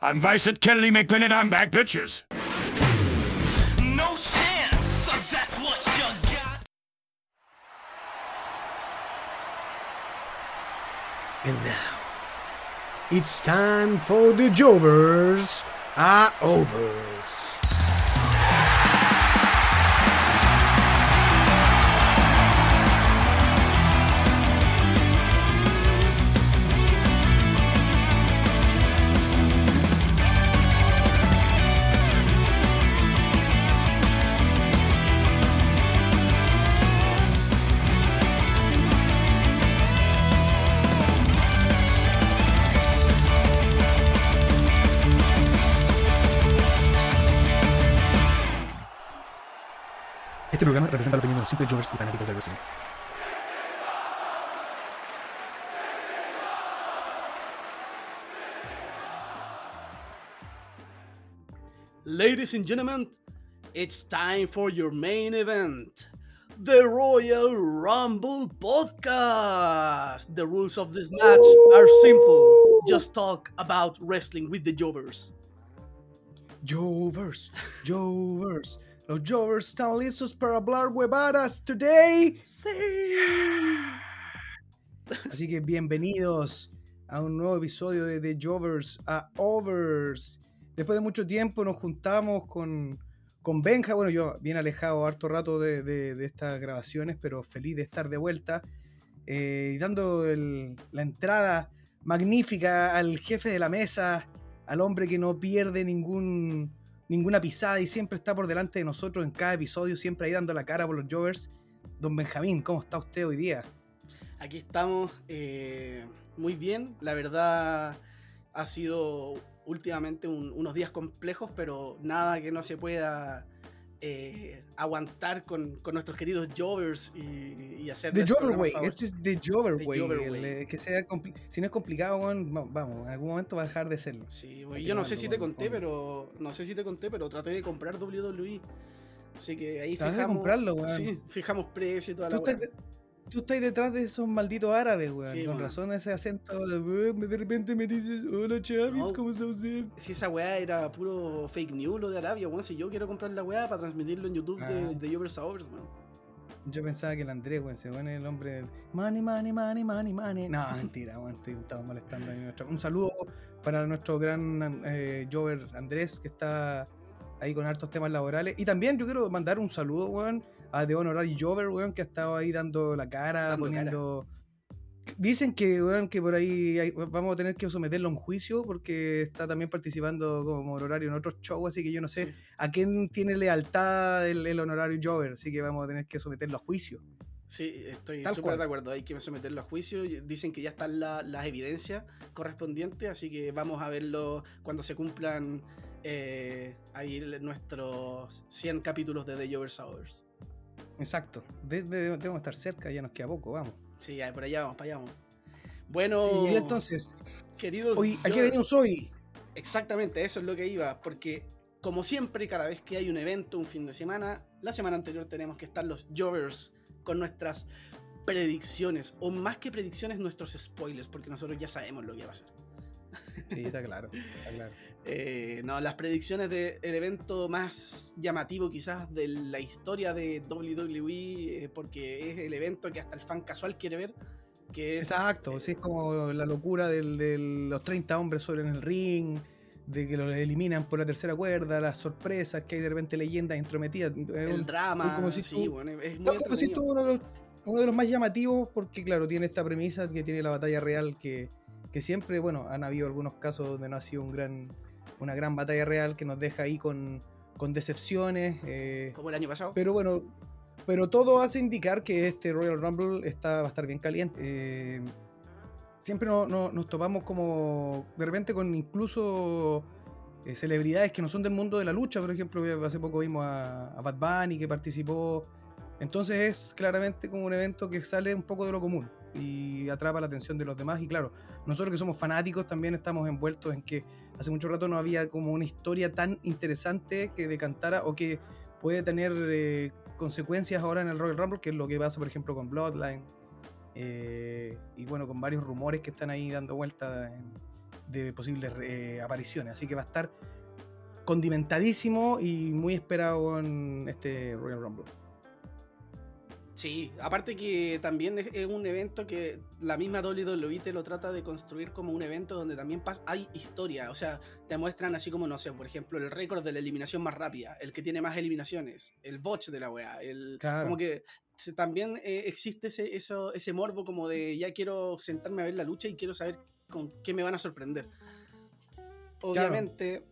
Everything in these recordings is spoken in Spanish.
I'm Vice Kelly McMillan, I'm back, bitches. No chance, so that's what you got. And now, it's time for the Jovers are overs. Este programa representa la opinión de los simples Jovers y fanáticos del wrestling. Ladies and gentlemen, it's time for your main event, the Royal Rumble Podcast. The rules of this match are simple. Just talk about wrestling with the Jovers. Jovers, Jovers. Los Jovers están listos para hablar huevadas today. Sí. Así que bienvenidos a un nuevo episodio de The Jovers a Overs. Después de mucho tiempo nos juntamos con Benja. Bueno, yo bien alejado harto rato de estas grabaciones, pero feliz de estar de vuelta. Y dando la entrada magnífica al jefe de la mesa, al hombre que no pierde ninguna pisada y siempre está por delante de nosotros en cada episodio, siempre ahí dando la cara por los Jovers. Don Benjamín, ¿cómo está usted hoy día? Aquí estamos muy bien. La verdad ha sido últimamente unos días complejos, pero nada que no se pueda aguantar con nuestros queridos Jovers y hacer The nuestro Jover programa Way, favorito. este es The Jover The Way. Jover Way. Que sea si no es complicado, vamos, en algún momento va a dejar de serlo. Sí, güey, yo no sé si te conté, pero traté de comprar WWE. Así que ahí Tratas de fijamos. comprarlo, weón. Sí, fijamos precio y toda Tú la weá. estás detrás de esos malditos árabes, weón. Sí, Con weón. razón ese acento de repente me dices, hola Chavis, No. ¿cómo está usted? Si esa weá era puro fake news lo de Arabia, weón. Si yo quiero comprar la weá para transmitirlo en YouTube de Jovers a Overs, weón. Yo pensaba que el Andrés, weón, se pone el hombre del money, money, money, money, money. No, mentira, weón, estaba molestando ahí. Un saludo para nuestro gran Jover Andrés, que está ahí con hartos temas laborales. Y también yo quiero mandar un saludo, weón, a The Honorary Jover, weón, que ha estado ahí dando la cara, poniendo... Dicen que, weón, que por ahí vamos a tener que someterlo a un juicio porque está también participando como honorario en otros shows, así que yo no sé Sí. a quién tiene lealtad el honorario Jover, así que vamos a tener que someterlo a juicio. Sí, estoy Tal súper cual. de acuerdo. Hay que someterlo a juicio. Dicen que ya están las evidencias correspondientes, así que vamos a verlo cuando se cumplan ahí nuestros 100 capítulos de The Jovers a Overs. Exacto, debemos estar cerca, ya nos queda poco, vamos. Sí, ya, por allá vamos, para allá vamos. Bueno, Sí, y entonces, queridos hoy, ¿a qué Jovers, venimos hoy? exactamente, eso es lo que iba, porque como siempre, cada vez que hay un evento, un fin de semana, la semana anterior tenemos que estar los Jovers con nuestras predicciones, o más que predicciones, nuestros spoilers, porque nosotros ya sabemos lo que va a pasar. Sí, está claro, está claro. No, las predicciones del evento más llamativo quizás de la historia de WWE, porque es el evento que hasta el fan casual quiere ver, que es... Exacto, sí, es como la locura de los 30 hombres sobre en el ring, de que los eliminan por la tercera cuerda, las sorpresas, que hay de repente leyendas intrometidas. el drama, como si sí, tú- bueno, es muy Como si entretenido. uno de los más llamativos, porque claro, tiene esta premisa que tiene la batalla real, que siempre, bueno, han habido algunos casos donde no ha sido una gran batalla real que nos deja ahí con decepciones, Como el año pasado. pero bueno, pero todo hace indicar que este Royal Rumble va a estar bien caliente. Siempre nos topamos como de repente con incluso celebridades que no son del mundo de la lucha. Por ejemplo, hace poco vimos a Bad Bunny que participó. Entonces es claramente como un evento que sale un poco de lo común y atrapa la atención de los demás. Y claro, nosotros que somos fanáticos también estamos envueltos en que hace mucho rato no había como una historia tan interesante que decantara o que puede tener consecuencias ahora en el Royal Rumble, que es lo que pasa por ejemplo con Bloodline, y bueno, con varios rumores que están ahí dando vuelta de posibles apariciones. Así que va a estar condimentadísimo y muy esperado en este Royal Rumble. Sí, aparte que también es un evento que la misma WWE te lo trata de construir como un evento donde también hay historia, o sea, te muestran así como, no sé, por ejemplo, el récord de la eliminación más rápida, el que tiene más eliminaciones, el botch de la weá, Claro. como que también existe ese morbo como de ya quiero sentarme a ver la lucha y quiero saber con qué me van a sorprender. Obviamente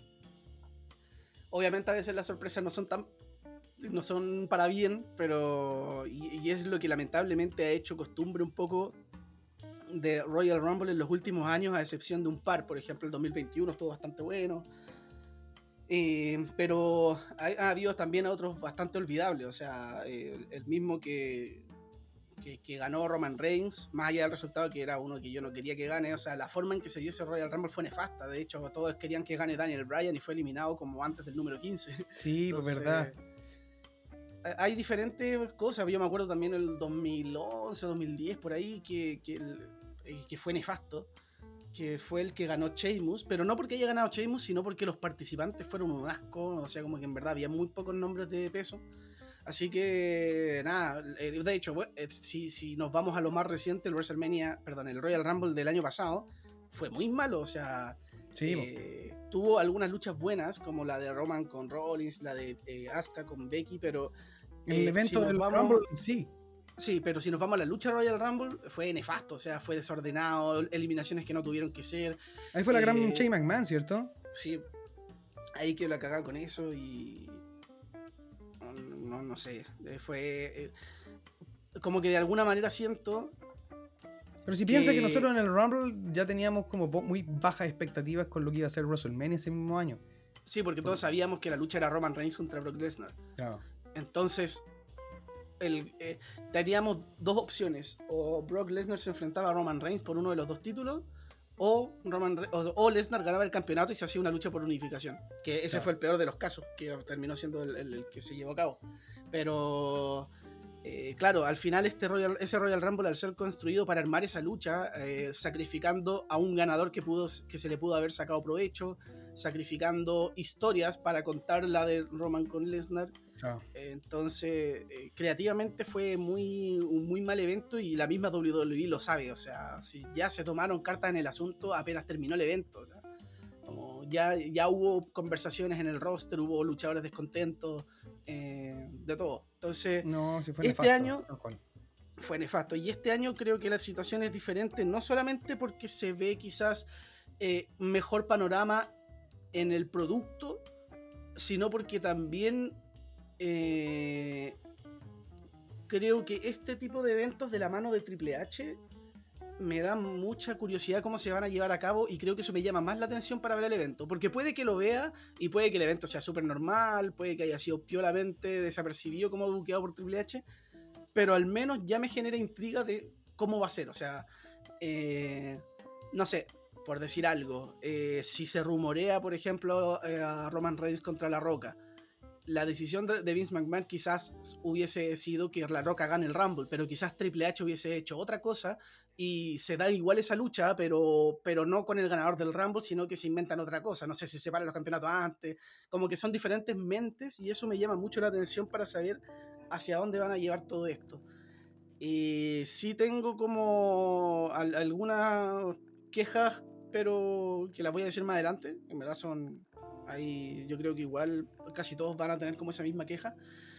a veces las sorpresas no son para bien, pero y es lo que lamentablemente ha hecho costumbre un poco de Royal Rumble en los últimos años, a excepción de un par. Por ejemplo, el 2021 estuvo bastante bueno, pero ha habido también otros bastante olvidables. O sea, el mismo que ganó Roman Reigns, más allá del resultado, que era uno que yo no quería que gane. O sea, la forma en que se dio ese Royal Rumble fue nefasta. De hecho, todos querían que gane Daniel Bryan y fue eliminado como antes del número 15. Sí, pues verdad. Hay diferentes cosas. Yo me acuerdo también el 2011, 2010, por ahí, que fue nefasto, que fue el que ganó Sheamus, pero no porque haya ganado Sheamus, sino porque los participantes fueron un asco. O sea, como que en verdad había muy pocos nombres de peso. Así que, nada, de hecho, si nos vamos a lo más reciente, el Royal Rumble del año pasado fue muy malo. O sea, Sí, tuvo algunas luchas buenas, como la de Roman con Rollins, la de Asuka con Becky, pero el evento del Rumble, sí. Sí, pero si nos vamos a la lucha Royal Rumble, fue nefasto, o sea, fue desordenado, eliminaciones que no tuvieron que ser. Ahí fue la gran Shane McMahon, ¿cierto? Sí, ahí que la cagaba con eso y... No sé, fue... como que de alguna manera siento... Pero si piensas que nosotros en el Rumble ya teníamos como muy bajas expectativas con lo que iba a ser WrestleMania ese mismo año. Sí, porque todos sabíamos que la lucha era Roman Reigns contra Brock Lesnar. Claro. Entonces, teníamos dos opciones. O Brock Lesnar se enfrentaba a Roman Reigns por uno de los dos títulos, o Lesnar ganaba el campeonato y se hacía una lucha por unificación. Que ese Claro. fue el peor de los casos, que terminó siendo el que se llevó a cabo. Pero... claro, al final ese Royal Rumble, al ser construido para armar esa lucha, sacrificando a un ganador que se le pudo haber sacado provecho, sacrificando historias para contar la de Roman con Lesnar. Claro. Entonces, creativamente fue un muy mal evento, y la misma WWE lo sabe. O sea, si ya se tomaron cartas en el asunto apenas terminó el evento. O sea, como ya hubo conversaciones en el roster, hubo luchadores descontentos, de todo. Entonces, No, sí fue este nefasto, año tal cual. fue nefasto. Y este año creo que la situación es diferente, no solamente porque se ve quizás mejor panorama en el producto, sino porque también creo que este tipo de eventos de la mano de Triple H me da mucha curiosidad cómo se van a llevar a cabo, y creo que eso me llama más la atención para ver el evento, porque puede que lo vea y puede que el evento sea súper normal, puede que haya sido piolamente desapercibido como buqueado por Triple H, pero al menos ya me genera intriga de cómo va a ser. O sea, no sé, por decir algo, si se rumorea, por ejemplo, a Roman Reigns contra La Roca, la decisión de Vince McMahon quizás hubiese sido que La Roca gane el Rumble, pero quizás Triple H hubiese hecho otra cosa y se da igual esa lucha, pero no con el ganador del Rumble, sino que se inventan otra cosa. No sé, si se separan los campeonatos antes, como que son diferentes mentes, y eso me llama mucho la atención para saber hacia dónde van a llevar todo esto. Sí tengo como algunas quejas, pero que las voy a decir más adelante. En verdad son... Ahí yo creo que igual casi todos van a tener como esa misma queja.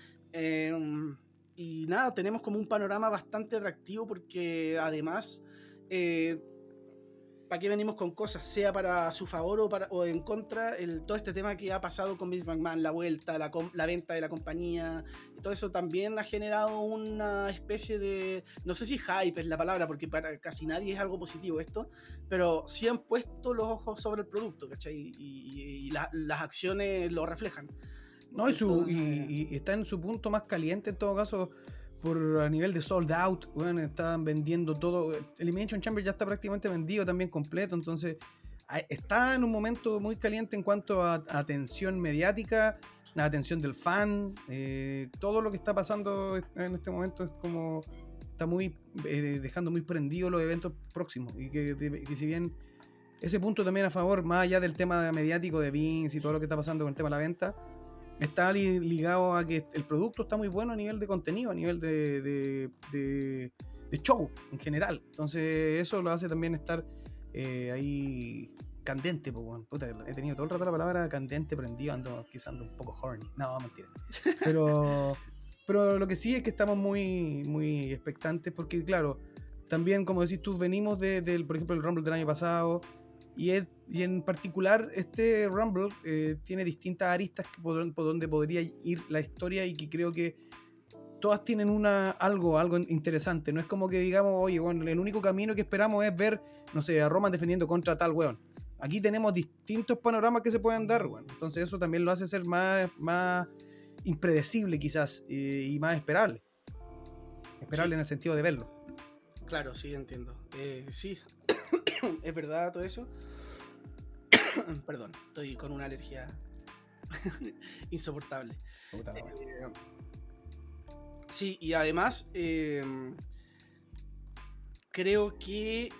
Y nada, tenemos como un panorama bastante atractivo, porque además, ¿para qué venimos con cosas? Sea para su favor o en contra, todo este tema que ha pasado con Vince McMahon, la vuelta, la venta de la compañía, y todo eso también ha generado una especie de, no sé si hype es la palabra, porque para casi nadie es algo positivo esto, pero sí han puesto los ojos sobre el producto, ¿cachai? Y las acciones lo reflejan. No, y está en su punto más caliente en todo caso, a nivel de sold out. Bueno, estaban vendiendo todo. Elimination Chamber ya está prácticamente vendido también completo, entonces está en un momento muy caliente en cuanto a atención mediática, la atención del fan. Todo lo que está pasando en este momento es como está muy dejando muy prendidos los eventos próximos, y que si bien ese punto también a favor, más allá del tema mediático de Vince y todo lo que está pasando con el tema de la venta, está ligado a que el producto está muy bueno a nivel de contenido, a nivel de show en general. Entonces eso lo hace también estar ahí candente, pues, bueno. Puta, he tenido todo el rato la palabra candente prendido, quizás ando un poco horny. No, mentira. Pero lo que sí es que estamos muy, muy expectantes porque, claro, también, como decís tú, venimos por ejemplo, el Rumble del año pasado y en particular este Rumble tiene distintas aristas por donde podría ir la historia y que creo que todas tienen algo interesante. No es como que digamos, oye, bueno, el único camino que esperamos es ver, no sé, a Roman defendiendo contra tal weón. Aquí tenemos distintos panoramas que se pueden dar, weón. Entonces eso también lo hace ser más impredecible quizás y más esperable. Esperable Sí. en el sentido de verlo. Claro, sí, entiendo. Sí, es verdad todo eso. Perdón, estoy con una alergia insoportable. Puta la weá. Sí, y además creo que...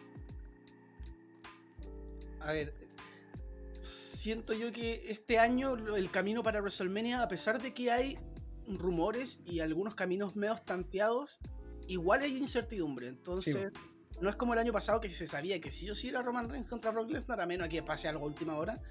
A ver, siento yo que este año el camino para WrestleMania, a pesar de que hay rumores y algunos caminos medio tanteados, igual hay incertidumbre. Entonces, no es como el año pasado que se sabía que sí o sí era Roman Reigns contra Brock Lesnar, a menos que pase algo a última hora.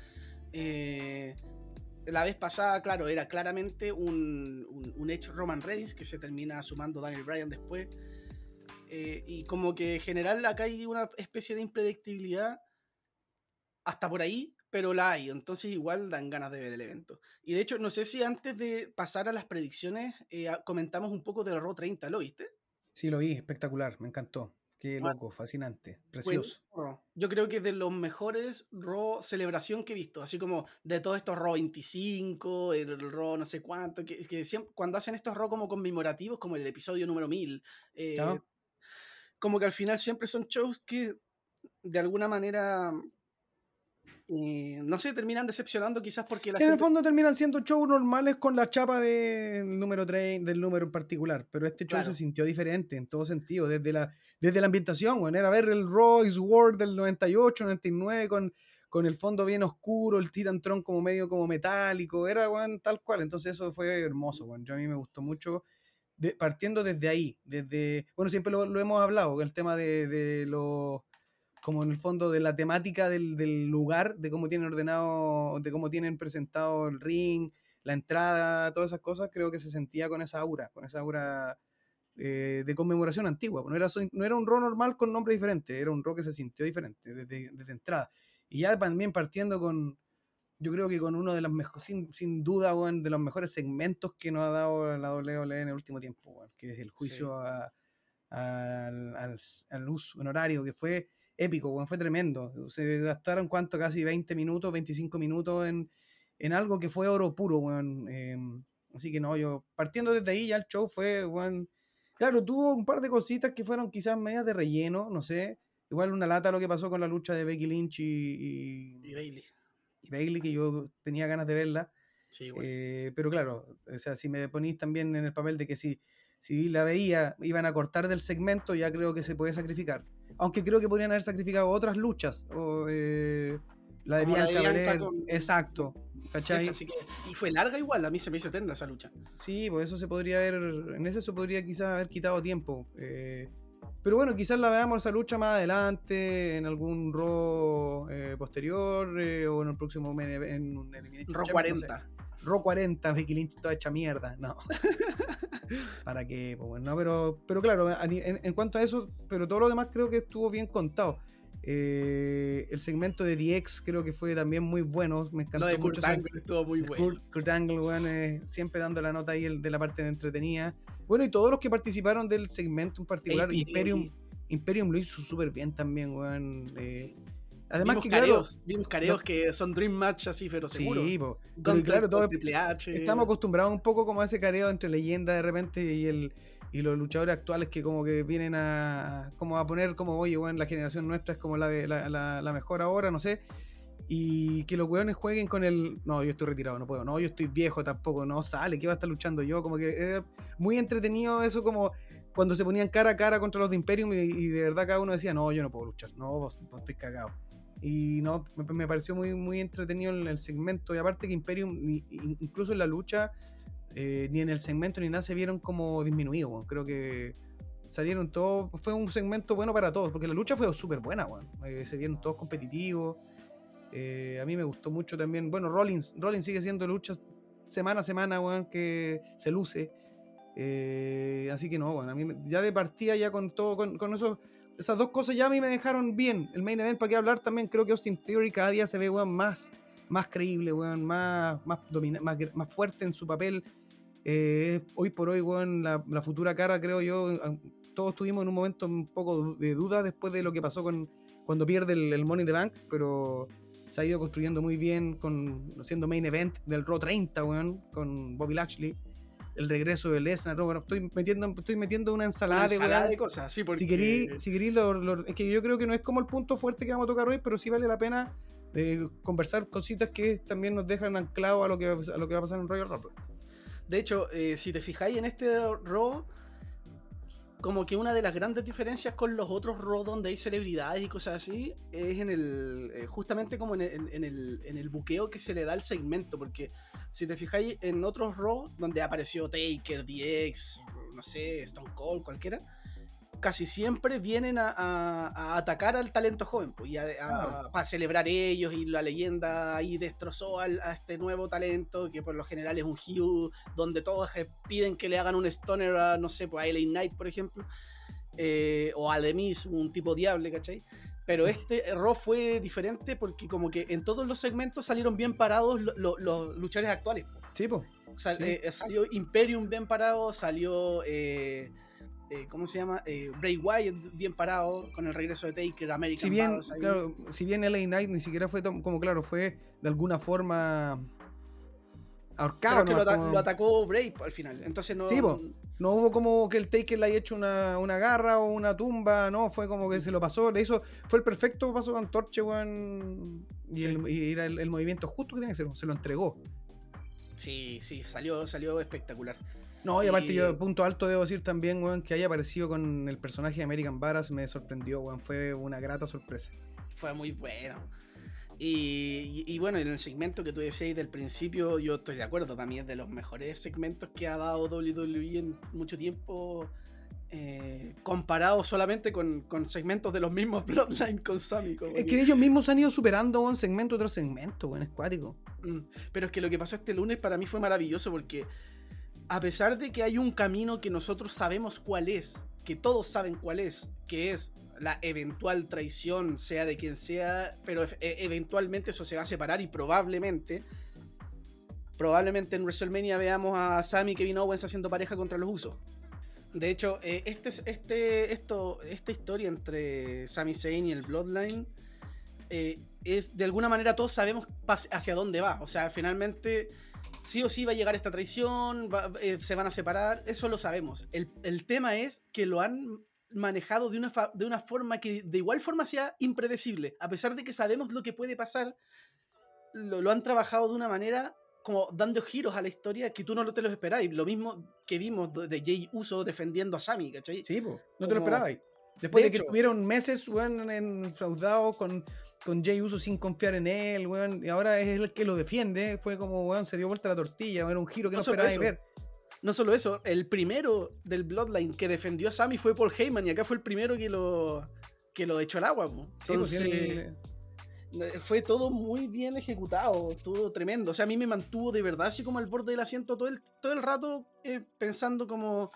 La vez pasada, claro, era claramente un Edge Roman Reigns que se termina sumando Daniel Bryan después. Y como que en general acá hay una especie de impredictibilidad hasta por ahí, pero la hay, entonces igual dan ganas de ver el evento. Y de hecho, no sé si antes de pasar a las predicciones comentamos un poco del Raw 30, ¿lo viste? Sí, lo vi, espectacular, me encantó. Qué loco, fascinante, precioso. Bueno, yo creo que es de los mejores Raw celebración que he visto, así como de todos estos Raw 25, el Raw no sé cuánto, que siempre, cuando hacen estos Raw como conmemorativos, como el episodio número 1000, ¿No? como que al final siempre son shows que de alguna manera, no sé, terminan decepcionando quizás porque la Que en el gente... fondo terminan siendo shows normales con la chapa del número 3, del número en particular, pero este show Claro. se sintió diferente en todo sentido, desde la ambientación, bueno, era ver el Royce World del 98, 99 con el fondo bien oscuro, el Titantron como medio como metálico, era bueno, tal cual, entonces eso fue hermoso, bueno, yo a mí me gustó mucho, partiendo desde ahí, bueno, siempre lo hemos hablado, el tema de los como en el fondo de la temática del lugar, de cómo tienen ordenado, de cómo tienen presentado el ring, la entrada, todas esas cosas, creo que se sentía con esa aura de conmemoración antigua. No era un Raw normal con nombre diferente, era un Raw que se sintió diferente desde entrada. Y ya también partiendo yo creo que con uno de los mejores, sin duda, bueno, de los mejores segmentos que nos ha dado la WWE en el último tiempo, bueno, que es el juicio al uso honorario, que fue épico, bueno, fue tremendo. Se gastaron casi 20 minutos, 25 minutos en algo que fue oro puro, bueno. Así que no, yo partiendo desde ahí ya el show fue, bueno, claro, tuvo un par de cositas que fueron quizás medias de relleno, no sé. Igual una lata lo que pasó con la lucha de Becky Lynch Y Bailey. y Bailey, que yo tenía ganas de verla. Sí, igual. Pero claro, o sea, si me ponís también en el papel de que si la veía, iban a cortar del segmento, ya creo que se puede sacrificar. Aunque creo que podrían haber sacrificado otras luchas. O, la de Como la de Bianca Bianca Belair. con- Exacto. ¿Cachai? Esa sí que... Y fue larga igual, a mí se me hizo eterna esa lucha. Sí, pues eso se podría haber. En eso se podría quizás haber quitado tiempo. Pero bueno, quizás la veamos esa lucha más adelante, en algún Raw posterior, o en el próximo en un Elimination Raw Chamber, no sé. 40. Raw 40, Becky Lynch toda hecha mierda. No. ¿Para qué? Pues bueno, no, pero claro, en cuanto a eso, pero todo lo demás creo que estuvo bien contado. El segmento de DX creo que fue también muy bueno. Me encantó Lo de mucho Kurt Angle estuvo muy bueno. Kurt Angle, bueno, siempre dando la nota ahí de la parte de entretenida. Bueno, y todos los que participaron del segmento en particular, APA. Imperium lo hizo súper bien también, weón. Además Vimos que careos, vimos careos no- que son Dream Match así, pero seguro. sí, po. Pero Gunter claro, con Triple H. estamos acostumbrados un poco como a ese careo entre leyendas de repente y los luchadores actuales que como que vienen a poner como, oye, bueno, la generación nuestra es como la mejor ahora, no sé, y que los weones jueguen con no, yo estoy retirado, no puedo, no, yo estoy viejo tampoco, no sale, ¿qué va a estar luchando yo? Como que era muy entretenido eso, como cuando se ponían cara a cara contra los de Imperium y de verdad cada uno decía, no, yo no puedo luchar, no, vos estoy cagado. Y no, me pareció muy, muy entretenido el segmento. Y aparte que Imperium, incluso en la lucha, ni en el segmento ni nada se vieron como disminuidos, weón. Creo que salieron todos, fue un segmento bueno para todos, porque la lucha fue súper buena, weón. Se vieron todos competitivos. A mí me gustó mucho también. Bueno, Rollins sigue haciendo luchas semana a semana, weón, que se luce. Así que no, bueno, a mí ya de partida ya con todo, con esas dos cosas ya a mí me dejaron bien. El main event, para qué hablar también, creo que Austin Theory cada día se ve, weón, más creíble, weón, más fuerte en su papel. Hoy por hoy, weón, la futura cara, creo yo, todos tuvimos en un momento un poco de duda después de lo que pasó cuando pierde el Money in the Bank, pero se ha ido construyendo muy bien siendo main event del Raw 30, weón, con Bobby Lashley. El regreso de Lesnar, ¿no? Bueno, estoy metiendo una ensalada de cosas, sí, porque... Si querí, es que yo creo que no es como el punto fuerte que vamos a tocar hoy, pero sí vale la pena conversar cositas que también nos dejan anclados a lo que va a pasar en Royal Rumble. De hecho, si te fijáis en este Raw, como que una de las grandes diferencias con los otros Raw donde hay celebridades y cosas así, es en el justamente como en el buqueo que se le da al segmento, porque si te fijáis en otros Raw donde apareció Taker, DX, no sé, Stone Cold, cualquiera, casi siempre vienen a atacar al talento joven, pues, y para celebrar ellos, y la leyenda ahí destrozó a este nuevo talento, que por lo general es un heel, donde todos piden que le hagan un stoner a, no sé, pues a LA Knight, por ejemplo, o a The Miz, un tipo diable, ¿cachai? Pero este Raw fue diferente porque como que en todos los segmentos salieron bien parados los luchadores actuales. Sí, pues. Salió Imperium bien parado, salió... ¿cómo se llama? Bray Wyatt bien parado con el regreso de Taker, American Badass. Claro, si bien LA Knight ni siquiera fue como, claro, fue de alguna forma ahorcado. Pero que lo atacó Bray al final, entonces no... Sí, no hubo como que el Taker le haya hecho una garra o una tumba, no, fue como que se lo pasó, le hizo, fue el perfecto paso de antorcha, weón, y era el movimiento justo que tenía que ser, se lo entregó. Sí, salió espectacular. No, y aparte yo, punto alto, debo decir también, weón, que haya aparecido con el personaje de American Badass me sorprendió, weón, fue una grata sorpresa. Fue muy bueno. Y bueno, en el segmento que tú decías del principio, yo estoy de acuerdo, para mí es de los mejores segmentos que ha dado WWE en mucho tiempo, comparado solamente con segmentos de los mismos Bloodline con Sami. Es que ellos mismos han ido superando, weón, segmento tras segmento, weón, es cuático. Pero es que lo que pasó este lunes para mí fue maravilloso, porque a pesar de que hay un camino que nosotros sabemos cuál es, que todos saben cuál es, que es la eventual traición, sea de quien sea, pero eventualmente eso se va a separar y probablemente en WrestleMania veamos a Sami y Kevin Owens haciendo pareja contra los Usos. De hecho, esta historia entre Sami Zayn y el Bloodline es, de alguna manera todos sabemos hacia dónde va. O sea, finalmente sí o sí va a llegar esta traición, se van a separar, eso lo sabemos. El tema es que lo han manejado de una forma que de igual forma sea impredecible. A pesar de que sabemos lo que puede pasar, lo han trabajado de una manera como dando giros a la historia que tú no te lo esperabas. Lo mismo que vimos de Jey Uso defendiendo a Sami, ¿cachai? Sí, pues, no te lo esperabas. Después de que tuvieron meses, weón, enfraudados con Jey Uso sin confiar en él, weón, y ahora es el que lo defiende, fue como, weón, se dio vuelta la tortilla, era un giro que no esperaba ver. No solo eso, el primero del Bloodline que defendió a Sami fue Paul Heyman, y acá fue el primero que lo echó al agua, po. Entonces, fue todo muy bien ejecutado, estuvo tremendo. O sea, a mí me mantuvo de verdad así como al borde del asiento todo el rato, pensando como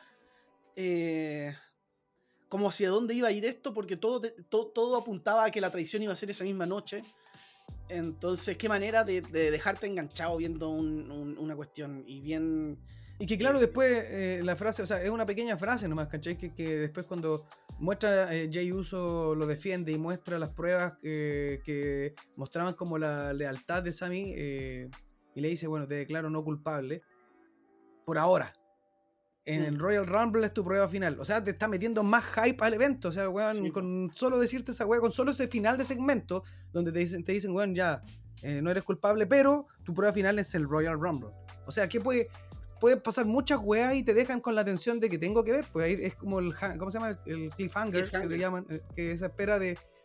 hacia dónde iba a ir esto, porque todo apuntaba a que la traición iba a ser esa misma noche. Entonces, qué manera de dejarte enganchado viendo una cuestión. Y que claro, después la frase, o sea, es una pequeña frase nomás, ¿cachai? Que después cuando muestra Jey Uso lo defiende y muestra las pruebas que mostraban como la lealtad de Sami, y le dice, bueno, te declaro no culpable por ahora. En el Royal Rumble es tu prueba final. O sea, te está metiendo más hype al evento. O sea, weón, sí, con solo decirte esa weá, con solo ese final de segmento, donde te dicen weón, ya, no eres culpable, pero tu prueba final es el Royal Rumble. O sea, que puede pasar muchas weas y te dejan con la tensión de que tengo que ver. Pues ahí es como ¿cómo se llama? El cliffhanger, que le llaman, que esa espera de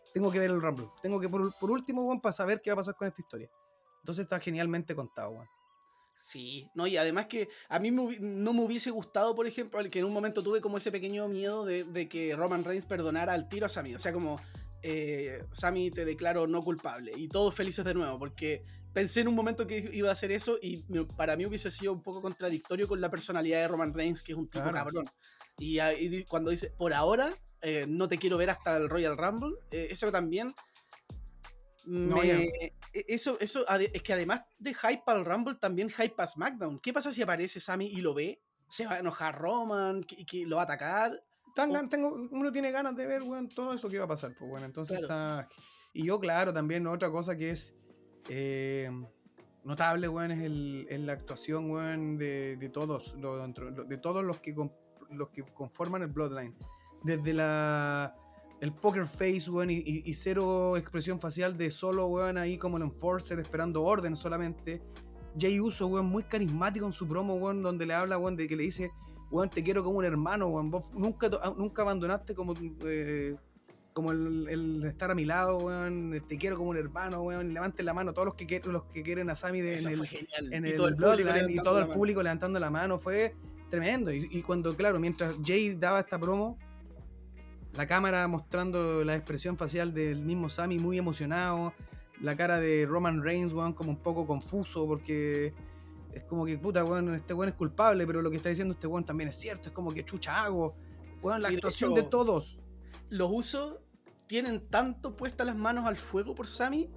tengo que ver el Rumble. Tengo que, por último, weón, para saber qué va a pasar con esta historia. Entonces está genialmente contado, weón. Sí, no, y además que a mí no me hubiese gustado, por ejemplo, que en un momento tuve como ese pequeño miedo de que Roman Reigns perdonara al tiro a Sami. O sea, como, Sami, te declaro no culpable. Y todos felices de nuevo, porque pensé en un momento que iba a hacer eso y para mí hubiese sido un poco contradictorio con la personalidad de Roman Reigns, que es un tipo Claro. cabrón. Y cuando dice, por ahora, no te quiero ver hasta el Royal Rumble, eso también... No, ya. Eso es que además de hype para el Rumble, también hype para SmackDown. ¿Qué pasa si aparece Sami y lo ve? ¿Se va a enojar Roman? ¿Que lo va a atacar? Uno tiene ganas de ver, weón, todo eso que va a pasar, pues, bueno, entonces Claro. está... Y yo, claro, también otra cosa que es notable, weón, es la actuación, weón, de todos, de todos los que conforman el Bloodline. Desde el poker face, weón, y cero expresión facial de solo, weón, ahí como el enforcer esperando orden solamente. Jey Uso, weón, muy carismático en su promo, weón, donde le habla, weón, de que le dice, weón, te quiero como un hermano, weón, vos nunca abandonaste como el estar a mi lado, weón, te quiero como un hermano, weón, levanten la mano todos los que quieren a Sami Eso fue genial. en Y el todo el público Bloodline, y levantando todo la el mano. público levantando la mano, fue tremendo. Y cuando, claro, mientras Jay daba esta promo, la cámara mostrando la expresión facial del mismo Sami muy emocionado, la cara de Roman Reigns, weón, como un poco confuso, porque es como que, puta, weón, este weón es culpable, pero lo que está diciendo este weón también es cierto, es como que chucha hago, weón, la Y de actuación hecho, de todos. Los Usos tienen tanto puestas las manos al fuego por Sami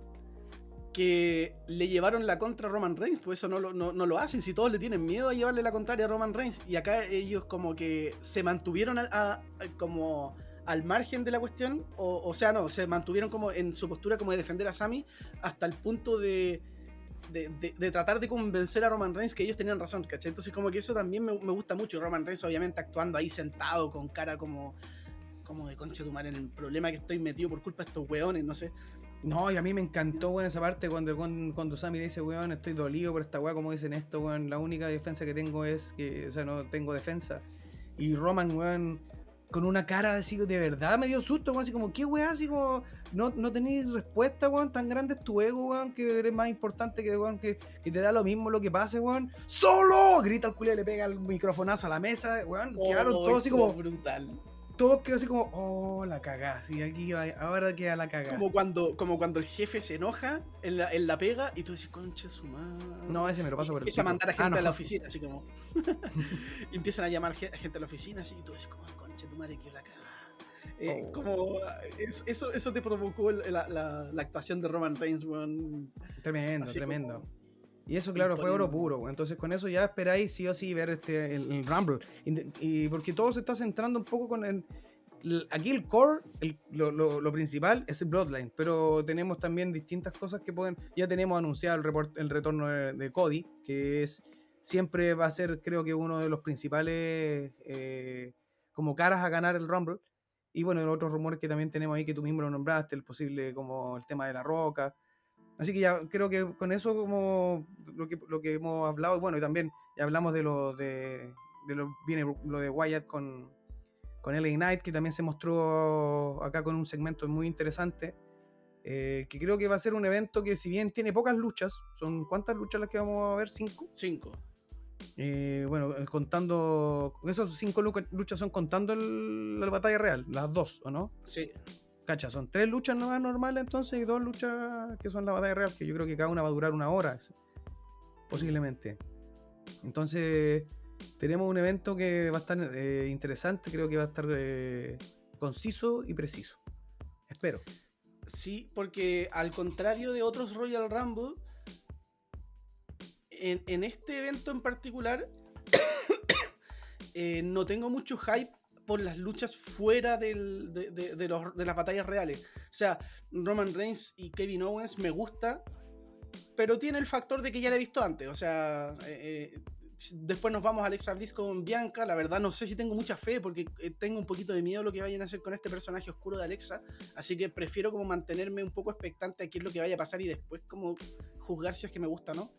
que le llevaron la contra a Roman Reigns, por eso no lo hacen, si todos le tienen miedo a llevarle la contraria a Roman Reigns, y acá ellos como que se mantuvieron como al margen de la cuestión, o sea, no, se mantuvieron como en su postura como de defender a Sami hasta el punto de tratar de convencer a Roman Reigns que ellos tenían razón, ¿cachai? Entonces como que eso también me gusta mucho, y Roman Reigns obviamente actuando ahí sentado con cara como de concha de tu madre, en el problema que estoy metido por culpa de estos weones, no sé. No, y a mí me encantó, weón, esa parte cuando Sami dice, weón, estoy dolido por esta weá, como dicen esto, weón, la única defensa que tengo es que, o sea, no tengo defensa. Y Roman, weón, con una cara así, de verdad me dio susto, weón, así como, ¿qué weá? Así como, no tenéis respuesta, weón, tan grande es tu ego, weón, que eres más importante que, weón, que te da lo mismo lo que pase, weón. ¡Solo! Grita el culiao y le pega el microfonazo a la mesa, weón, quedaron todos así como... brutal. Todos quedó así como, oh, la cagá, sí, aquí va, ahora queda la cagá. Como cuando el jefe se enoja en la pega y tú dices, concha su madre. No, ese me lo paso por el Empieza a pico. mandar a gente no. a la oficina, así como. Y empiezan a llamar gente a la oficina, así, y tú dices, como, concha tu madre, que la cagada. Como eso te provocó la actuación de Roman Reigns, weón. Tremendo, Así tremendo. como Y eso, claro, fue oro imponiendo. puro, weón. Entonces con eso ya esperáis sí o sí ver el Rumble. Y porque todo se está centrando un poco con aquí el core, lo principal es el Bloodline, pero tenemos también distintas cosas que pueden... Ya tenemos anunciado el retorno de Cody, que siempre va a ser, creo que, uno de los principales como caras a ganar el Rumble. Y bueno, los otros rumores que también tenemos ahí, que tú mismo lo nombraste, el posible, como el tema de La Roca. Así que ya creo que con eso, como lo que hemos hablado, bueno, y también ya hablamos viene lo de Wyatt con LA Knight, que también se mostró acá con un segmento muy interesante, que creo que va a ser un evento que, si bien tiene pocas luchas, son ¿cuántas luchas las que vamos a ver? 5. 5. Bueno, contando, esos 5 luchas son contando la batalla real, las 2, ¿o no? Sí. Cacha, son 3 luchas normales entonces y 2 luchas que son la batalla real, que yo creo que cada una va a durar 1 hora, posiblemente. Entonces tenemos un evento que va a estar interesante, creo que va a estar conciso y preciso. Espero. Sí, porque al contrario de otros Royal Rumble, en este evento en particular no tengo mucho hype por las luchas fuera de las batallas reales. O sea, Roman Reigns y Kevin Owens me gusta, pero tiene el factor de que ya la he visto antes. O sea, después nos vamos a Alexa Bliss con Bianca. La verdad no sé si tengo mucha fe, porque tengo un poquito de miedo a lo que vayan a hacer con este personaje oscuro de Alexa. Así que prefiero como mantenerme un poco expectante a qué es lo que vaya a pasar y después como juzgar si es que me gusta o no.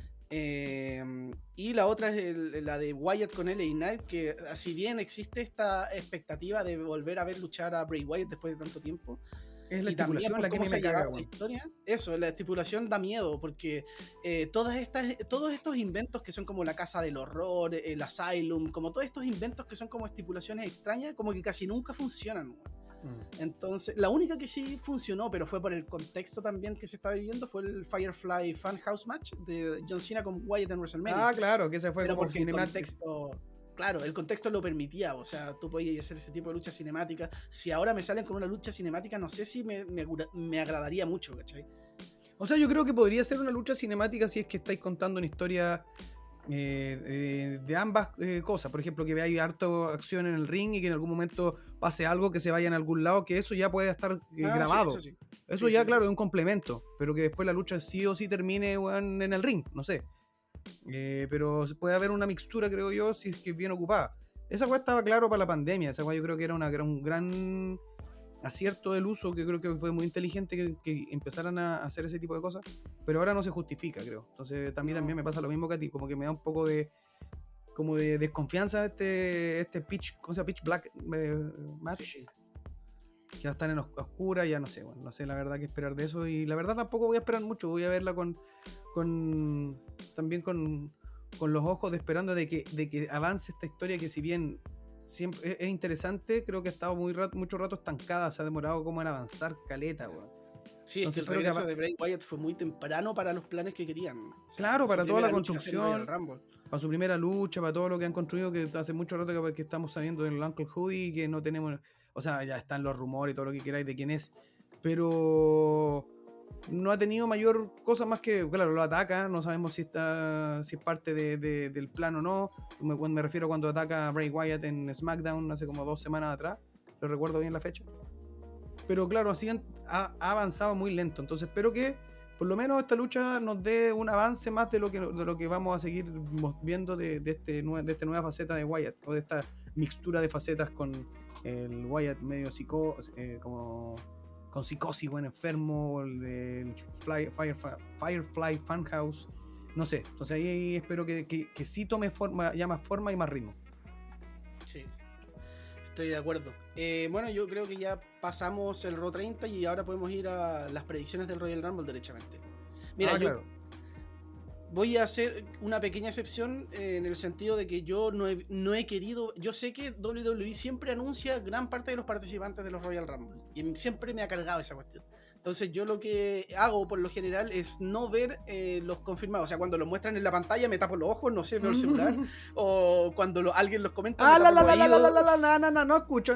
Y la otra es la de Wyatt con LA Knight, que si bien existe esta expectativa de volver a ver luchar a Bray Wyatt después de tanto tiempo, Es la Y también estipulación por la que a cómo mí se me ha caga, llevado la weón. historia. Eso, la estipulación da miedo, porque todos estos inventos que son como la Casa del Horror, el Asylum, como todos estos inventos que son como estipulaciones extrañas, como que casi nunca funcionan, weón. Entonces, la única que sí funcionó, pero fue por el contexto también que se estaba viviendo, fue el Firefly Funhouse Match de John Cena con Wyatt en WrestleMania. Ah, claro, que ese fue Pero como porque el cinemático. contexto, claro, el contexto lo permitía, o sea, tú podías hacer ese tipo de lucha cinemática. Si ahora me salen con una lucha cinemática, no sé si me agradaría mucho, ¿cachai? O sea, yo creo que podría ser una lucha cinemática si es que estáis contando una historia de ambas cosas. Por ejemplo, que veáis harto acción en el ring y que en algún momento pase algo que se vaya en algún lado, que eso ya puede estar grabado. Sí, Eso Sí, ya, sí, claro, sí. es un complemento, pero que después la lucha sí o sí termine, weón, en el ring, no sé. Pero puede haber una mixtura, creo yo, si es que es bien ocupada. Esa weá estaba claro para la pandemia, esa weá yo creo que era un gran acierto del uso, que creo que fue muy inteligente que empezaran a hacer ese tipo de cosas, pero ahora no se justifica, creo. Entonces también me pasa lo mismo que a ti, como que me da un poco de como de desconfianza este pitch, ¿cómo se llama? Pitch Black match, Sí. que va a estar en oscura, ya no sé, bueno, no sé la verdad qué esperar de eso, y la verdad tampoco voy a esperar mucho, voy a verla también con los ojos de esperando de que avance esta historia, que si bien siempre es interesante, creo que ha estado mucho rato estancada, se ha demorado como en avanzar caleta, weón. Sí, es que el Espero que regreso de Bray Wyatt fue muy temprano para los planes que querían. O sea, Claro, su para toda la primera lucha iba a ser construcción, Royal Rumble. para su primera lucha, para todo lo que han construido, que hace mucho rato que estamos sabiendo del Uncle Hoodie y que no tenemos, o sea, ya están los rumores y todo lo que queráis de quién es, pero no ha tenido mayor cosa más que, claro, lo ataca, no sabemos si es parte del plan o no. Me refiero cuando ataca a Bray Wyatt en SmackDown hace como 2 semanas atrás, lo recuerdo bien la fecha. Pero claro, así ha avanzado muy lento, entonces espero que por lo menos esta lucha nos dé un avance más de lo que vamos a seguir viendo de esta nueva faceta de Wyatt, o de esta mixtura de facetas con el Wyatt medio como con psicosis, buen enfermo, el del Firefly Funhouse, no sé. Entonces ahí espero que sí tome forma, ya más forma y más ritmo. Sí, estoy de acuerdo. Bueno, yo creo que ya pasamos el Raw 30 y ahora podemos ir a las predicciones del Royal Rumble derechamente. Mira, yo claro. voy a hacer una pequeña excepción en el sentido de que yo no he querido. Yo sé que WWE siempre anuncia gran parte de los participantes de los Royal Rumble y siempre me ha cargado esa cuestión. Entonces yo lo que hago por lo general es no ver los confirmados. O sea, cuando los muestran en la pantalla me tapo los ojos, no sé, veo el celular. O cuando alguien los comenta me tapo los oídos. No escucho,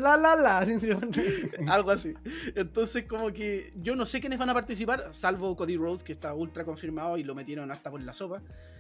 Algo así. Entonces como que yo no sé quiénes van a participar, salvo Cody Rhodes, que está ultra confirmado y lo metieron hasta por la sopa.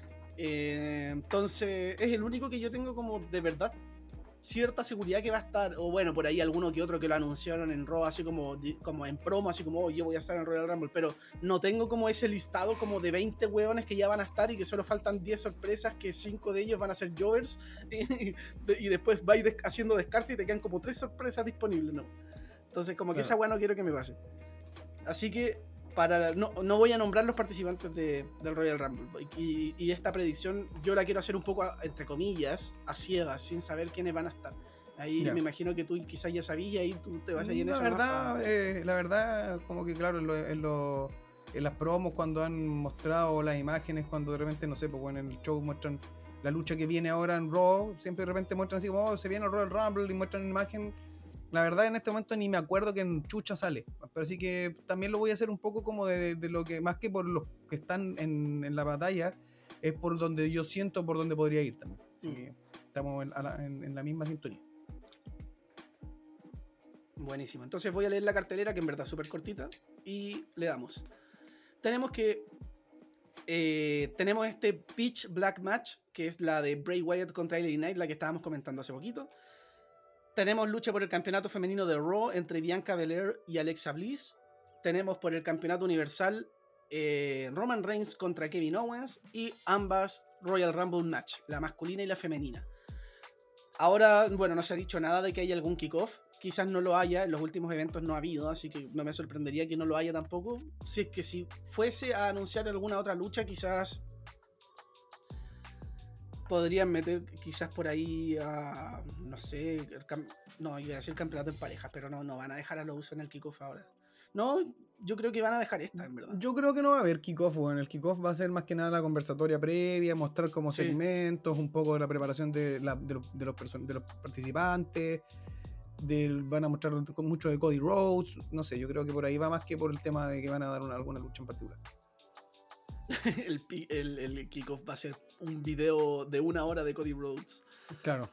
Entonces es el único que yo tengo como de verdad cierta seguridad que va a estar, o bueno, por ahí alguno que otro que lo anunciaron en Raw, así como en promo, así como, oh, yo voy a estar en Royal Rumble, pero no tengo como ese listado como de 20 hueones que ya van a estar y que solo faltan 10 sorpresas, que 5 de ellos van a ser Jovers, y después vais haciendo descarte y te quedan como 3 sorpresas disponibles, ¿no? Entonces como que esa hueá no quiero que me pase. Así que no voy a nombrar los participantes del Royal Rumble, y esta predicción yo la quiero hacer un poco entre comillas, a ciegas, sin saber quiénes van a estar. Ahí me imagino que tú quizás ya sabías y ahí tú te vas a ir en eso. La verdad, como que claro, en las promos cuando han mostrado las imágenes, cuando de repente, no sé, pues bueno, en el show muestran la lucha que viene ahora en Raw, siempre de repente muestran así como, oh, se viene el Royal Rumble y muestran una imagen. La verdad en este momento ni me acuerdo que en chucha sale, pero así que también lo voy a hacer un poco como de lo que, más que por los que están en la batalla, es por donde yo siento por donde podría ir también. Así que estamos en la misma sintonía. Buenísimo, entonces voy a leer la cartelera, que en verdad es súper cortita, y le damos. Tenemos este Pitch Black Match, que es la de Bray Wyatt contra LA Knight, la que estábamos comentando hace poquito. Tenemos lucha por el campeonato femenino de Raw entre Bianca Belair y Alexa Bliss. Tenemos por el campeonato universal Roman Reigns contra Kevin Owens, y ambas Royal Rumble Match, la masculina y la femenina. Ahora, bueno, no se ha dicho nada de que haya algún kickoff. Quizás no lo haya, en los últimos eventos no ha habido, así que no me sorprendería que no lo haya tampoco. Si es que si fuese a anunciar alguna otra lucha, quizás podrían meter quizás por ahí a, no sé, no, iba a decir campeonato en parejas, pero no van a dejar a los usos en el kickoff ahora. No, yo creo que van a dejar esta, en verdad. Yo creo que no va a haber kickoff, weón. El kickoff va a ser más que nada la conversatoria previa, mostrar como Sí. segmentos, un poco de la preparación de los participantes. Van a mostrar con mucho de Cody Rhodes. No sé, yo creo que por ahí va más que por el tema de que van a dar alguna lucha en particular. El kickoff va a ser un video de 1 hora de Cody Rhodes. Claro.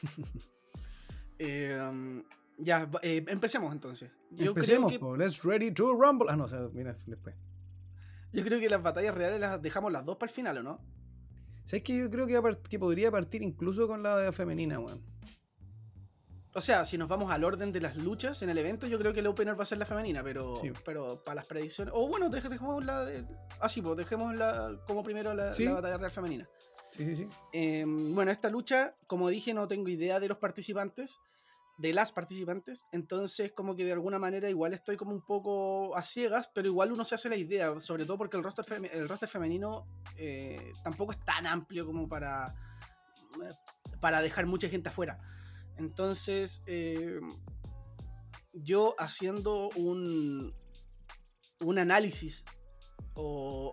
Ya, empecemos entonces. Empecemos, creo que, po. Let's ready to rumble. Ah, no, o sea, mira, después. yo creo que las batallas reales las dejamos las dos para el final, ¿o no? ¿Sabes que yo creo que podría partir incluso con la femenina, weón? O sea, si nos vamos al orden de las luchas en el evento, yo creo que el opener va a ser la femenina, pero, Sí. pero para las predicciones. O bueno, dejemos pues dejemos como primero Sí. la batalla real femenina. Sí. Bueno, esta lucha, como dije, no tengo idea de las participantes, entonces como que de alguna manera igual estoy como un poco a ciegas, pero igual uno se hace la idea, sobre todo porque el roster femenino tampoco es tan amplio como para dejar mucha gente afuera. Entonces, yo haciendo un análisis o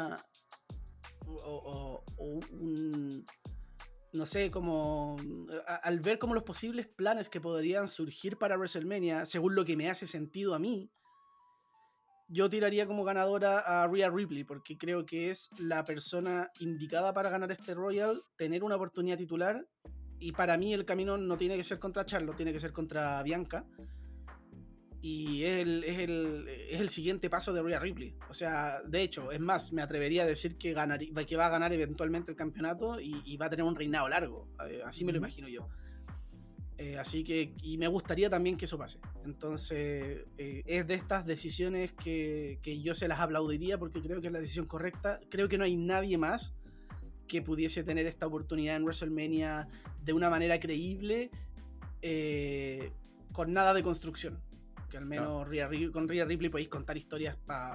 un, no sé, como al ver como los posibles planes que podrían surgir para WrestleMania, según lo que me hace sentido a mí, yo tiraría como ganadora a Rhea Ripley, porque creo que es la persona indicada para ganar este Royal, tener una oportunidad titular, y para mí el camino no tiene que ser contra Charlotte, tiene que ser contra Bianca. Y es el siguiente paso de Rhea Ripley. O sea, de hecho, es más, me atrevería a decir que va a ganar eventualmente el campeonato y va a tener un reinado largo. Así me lo imagino yo. Así que, y me gustaría también que eso pase. Entonces, es de estas decisiones que yo se las aplaudiría porque creo que es la decisión correcta. Creo que no hay nadie más que pudiese tener esta oportunidad en WrestleMania de una manera creíble, con nada de construcción. Que al menos con Rhea Ripley podéis contar historias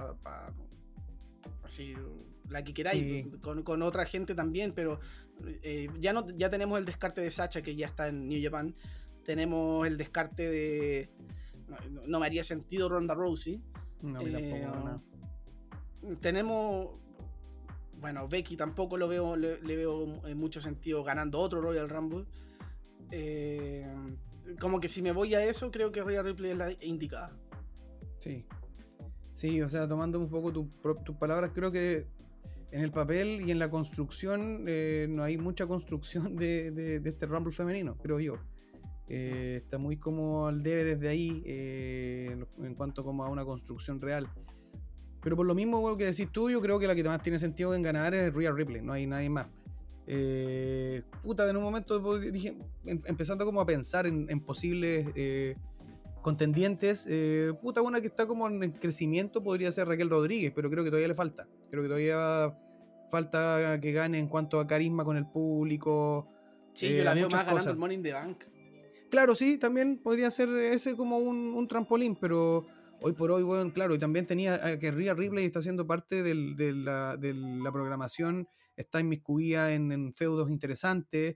así, la que queráis, Sí. con otra gente también, pero ya tenemos el descarte de Sacha, que ya está en New Japan. Tenemos el descarte de... No me haría sentido Ronda Rousey. No, a mí tampoco, no. Tenemos... Bueno, Becky tampoco le veo mucho sentido ganando otro Royal Rumble. Como que si me voy a eso, creo que Rhea Ripley es la indicada. Sí, o sea, tomando un poco tus palabras, creo que en el papel y en la construcción no hay mucha construcción de este Rumble femenino, creo yo. Está muy como al debe desde ahí en cuanto como a una construcción real. Pero por lo mismo, bueno, que decís tú, yo creo que la que más tiene sentido en ganar es Rhea Ripley, no hay nadie más. Puta, en un momento dije, empezando como a pensar en posibles contendientes, puta, una que está como en crecimiento podría ser Raquel Rodríguez, pero creo que todavía le falta. Creo que todavía falta que gane en cuanto a carisma con el público. Sí, yo la veo muchas más ganando cosas. el Money in the Bank. Claro, sí, también podría ser ese como un trampolín, pero hoy por hoy, bueno, claro, y también tenía que Rhea Ripley está siendo parte de la programación, está inmiscuida en feudos interesantes,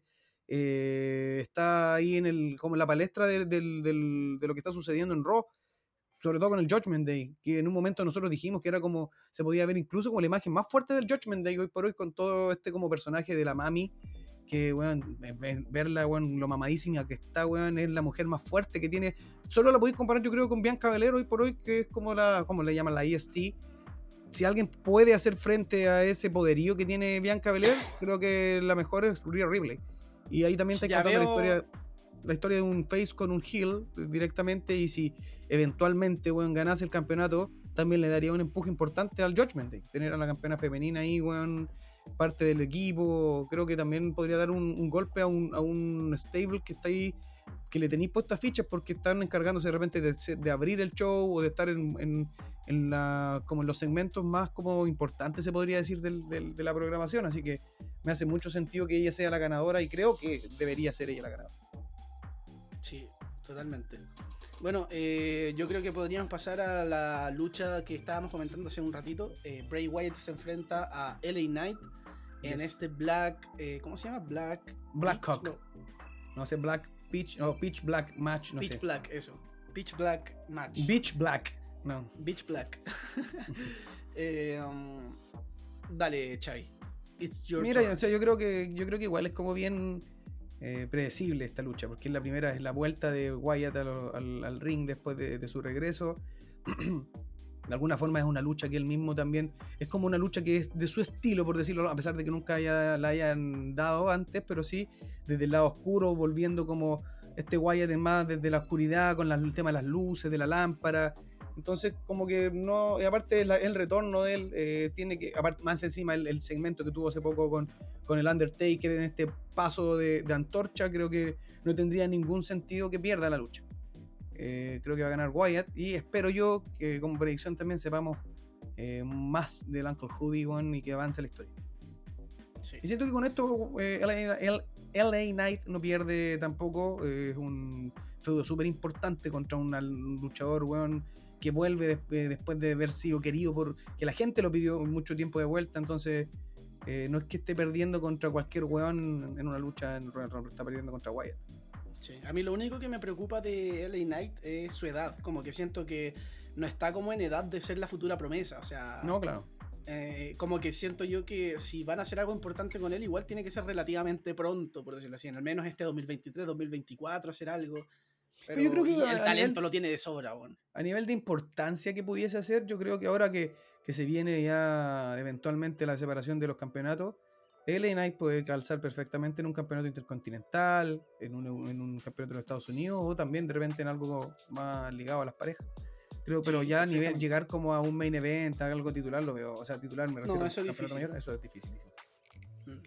está ahí como en la palestra de lo que está sucediendo en Raw, sobre todo con el Judgment Day, que en un momento nosotros dijimos que era como, se podía ver incluso como la imagen más fuerte del Judgment Day hoy por hoy, con todo este como personaje de la mami, que, weón, verla, weón, lo mamadísima que está, weón, es la mujer más fuerte que tiene. Solo la podéis comparar, yo creo, con Bianca Belair hoy por hoy, que es como como le llaman la EST. Si alguien puede hacer frente a ese poderío que tiene Bianca Belair, creo que la mejor es Rhea Ripley. Y ahí también está Ya contando veo- la historia de un face con un heel directamente, y si eventualmente, weón, ganase el campeonato, también le daría un empuje importante al Judgment Day. Tener a la campeona femenina ahí, weón, parte del equipo, creo que también podría dar un golpe a un stable que está ahí, que le tenéis puestas fichas porque están encargándose de repente de abrir el show o de estar como en los segmentos más como importantes, se podría decir, de la programación. Así que me hace mucho sentido que ella sea la ganadora y creo que debería ser ella la ganadora. Sí, totalmente. Bueno, yo creo que podríamos pasar a la lucha que estábamos comentando hace un ratito. Bray Wyatt se enfrenta a LA Knight en Yes. este Black... ¿cómo se llama? Black Peach, Hawk. No sé, Pitch Black Match, no Pitch sé. Black, eso. Pitch Black Match. Beach Black No. Bitch Black. Dale, Chai. It's your Mira, turn. o sea, yo creo que igual es como bien predecible esta lucha, porque es la vuelta de Wyatt al ring después de su regreso. De alguna forma es una lucha que él mismo también, es como una lucha que es de su estilo, por decirlo, a pesar de que nunca la hayan dado antes, pero sí desde el lado oscuro, volviendo como este Wyatt más desde la oscuridad, con el tema de las luces, de la lámpara. Entonces, como que no, y aparte el retorno de él tiene que, aparte, más encima el segmento que tuvo hace poco con el Undertaker en este paso de antorcha, creo que no tendría ningún sentido que pierda la lucha. Creo que va a ganar Wyatt, y espero yo que como predicción también sepamos más del Uncle Howdy, y que avance la historia. Sí. Y siento que con esto LA Knight no pierde tampoco. Es un feudo súper importante contra un luchador, weón, que vuelve después de haber sido querido que la gente lo pidió mucho tiempo de vuelta. Entonces no es que esté perdiendo contra cualquier weón en una lucha en Royal Rumble, está perdiendo contra Wyatt. Sí. A mí lo único que me preocupa de LA Knight es su edad. Como que siento que no está como en edad de ser la futura promesa. O sea, No, claro. como que siento yo que si van a hacer algo importante con él, igual tiene que ser relativamente pronto, por decirlo así. En al menos este 2023, 2024, hacer algo. Pero yo creo que y el a talento nivel- lo tiene de sobra, bueno. A nivel de importancia que pudiese hacer, yo creo que ahora que se viene ya eventualmente la separación de los campeonatos, LA Knight puede calzar perfectamente en un campeonato intercontinental, en un campeonato de los Estados Unidos, o también de repente en algo más ligado a las parejas. Creo, pero Sí, ya a nivel perfectamente. llegar como a un main event, a algo titular, lo veo. O sea, titular me refiero No, a eso es campeonato difícil. mayor, eso es dificilísimo. Mm.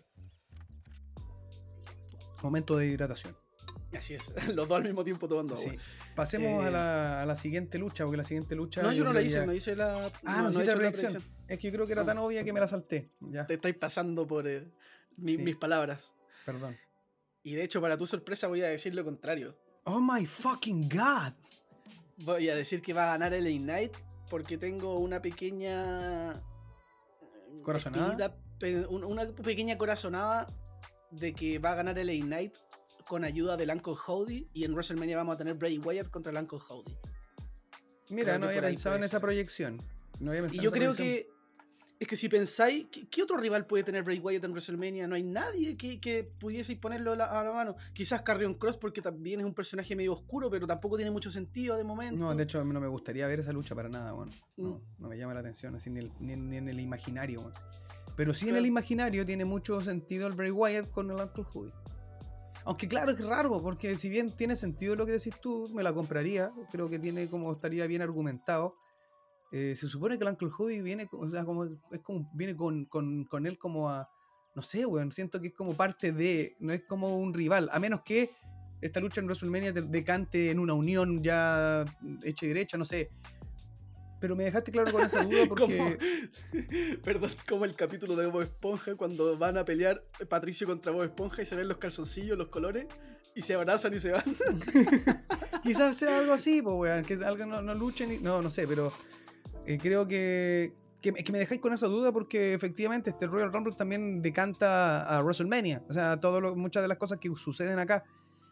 Momento de hidratación. Así es, los dos al mismo tiempo tomando agua. Sí. Pasemos a la siguiente lucha, porque la siguiente lucha. No, yo no la creo que hice, ya- no hice la. Ah, no, he hiciste hecho la la predicción. Es que yo creo que era No. tan obvia que me la salté. Ya, Te estáis pasando por Sí. mis palabras. perdón. Y de hecho, para tu sorpresa, voy a decir lo contrario. Oh my fucking god. Voy a decir que va a ganar LA Knight porque tengo una pequeña. ¿Corazonada? Una pequeña corazonada de que va a ganar LA Knight con ayuda del Uncle Howdy, y en WrestleMania vamos a tener Bray Wyatt contra el Uncle Howdy. Mira, Creo no que había por ahí pensado en puede esa ser. proyección. No había Y pensado yo en esa creo proyección. que es que si pensáis, ¿qué otro rival puede tener Bray Wyatt en WrestleMania? No hay nadie que pudiese ponerlo a la mano. Quizás Karrion Kross, porque también es un personaje medio oscuro, pero tampoco tiene mucho sentido de momento. No, de hecho, no me gustaría ver esa lucha para nada, bueno. No, Mm. no me llama la atención, así ni en el imaginario, bueno. Pero sí en Claro. el imaginario tiene mucho sentido el Bray Wyatt con el Uncle Howdy. Aunque claro, es raro, porque si bien tiene sentido lo que decís tú, me la compraría. Creo que estaría bien argumentado. Se supone que el Uncle Howdy viene, o sea, viene con él como a, no sé, weón, siento que es como parte de, no es como un rival, a menos que esta lucha en WrestleMania decante en una unión ya hecha y derecha, no sé. Pero me dejaste claro con esa duda porque... Perdón, como el capítulo de Bob Esponja cuando van a pelear Patricio contra Bob Esponja y se ven los calzoncillos, los colores, y se abrazan y se van. Quizás sea algo así, pues, weón, que algo no luchen y... No sé, pero creo que me dejáis con esa duda porque efectivamente este Royal Rumble también decanta a WrestleMania. O sea, muchas de las cosas que suceden acá.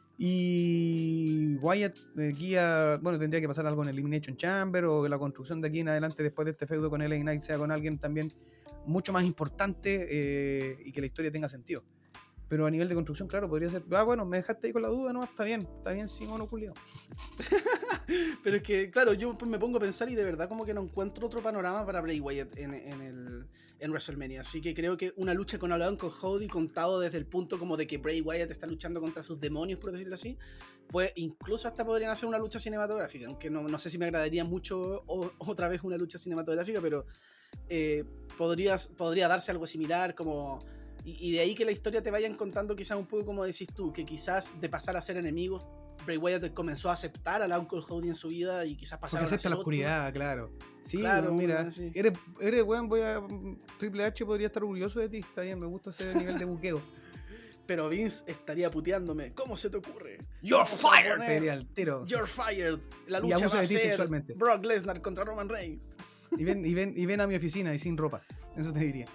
Y Wyatt tendría que pasar algo en Elimination Chamber, o que la construcción de aquí en adelante después de este feudo con LA Knight sea con alguien también mucho más importante, y que la historia tenga sentido. Pero a nivel de construcción, claro, podría ser... bueno, me dejaste ahí con la duda, no, está bien sí, mono culiao. Pero es que, claro, yo me pongo a pensar y de verdad como que no encuentro otro panorama para Bray Wyatt en WrestleMania. Así que creo que una lucha con Uncle Howdy, contado desde el punto como de que Bray Wyatt está luchando contra sus demonios, por decirlo así, pues incluso hasta podrían hacer una lucha cinematográfica, aunque no sé si me agradaría mucho otra vez una lucha cinematográfica, pero podría darse algo similar como... Y de ahí que la historia te vayan contando quizás un poco como decís tú, que quizás de pasar a ser enemigos, Bray Wyatt comenzó a aceptar al Uncle Howdy en su vida y quizás Porque pasaron a acepta ser la otros. oscuridad, claro. Sí, Claro, weón, mira, weón, sí. eres weón, Triple H podría estar orgulloso de ti, está bien, me gusta ese nivel de buqueo. Pero Vince estaría puteándome. ¿Cómo se te ocurre? You're Vamos a fired. poner Te diría al tiro. You're fired. La Y lucha abusa va a de ti ser sexualmente. Brock Lesnar contra Roman Reigns. Y ven a mi oficina y sin ropa. Eso te diría.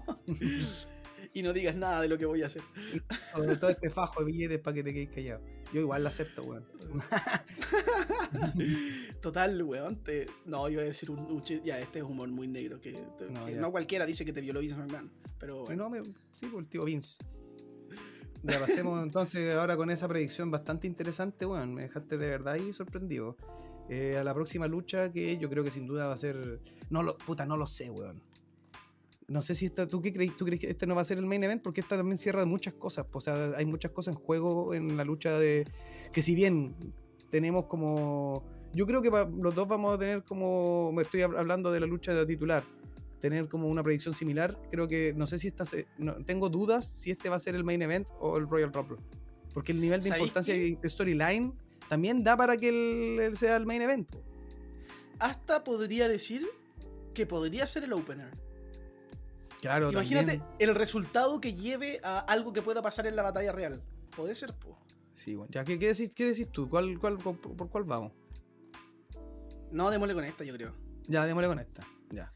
Y no digas nada de lo que voy a hacer. Sobre todo este fajo de billetes para que te quedes callado. Yo igual la acepto, weón. Total, weón. No, iba a decir un chiste. Ya, este es humor muy negro. No, Que ya. no cualquiera dice que te violó Vince McMahon. Pero Si bueno. no, sí, por el tío Vince. Ya pasemos entonces ahora con esa predicción bastante interesante, weón. Me dejaste de verdad ahí sorprendido. A la próxima lucha que yo creo que sin duda va a ser... No lo sé, weón. No sé si esta... ¿Tú qué crees? ¿Tú crees que este no va a ser el main event? Porque esta también cierra muchas cosas. O sea, hay muchas cosas en juego en la lucha de... Que si bien tenemos como... Yo creo que los dos vamos a tener como... Me estoy hablando de la lucha de titular. Tener como una predicción similar. Creo que... No sé si esta... tengo dudas si este va a ser el main event o el Royal Rumble. Porque el nivel de ¿Sabéis importancia qué? y de storyline también da para que él sea el main event. Hasta podría decir que podría ser el opener. Claro, Imagínate también. el resultado que lleve a algo que pueda pasar en la batalla real. Puede ser, po. Sí, bueno. Ya, ¿qué decís tú? ¿Por cuál vamos? No, démosle con esta, yo creo. Ya, démosle con esta. Ya.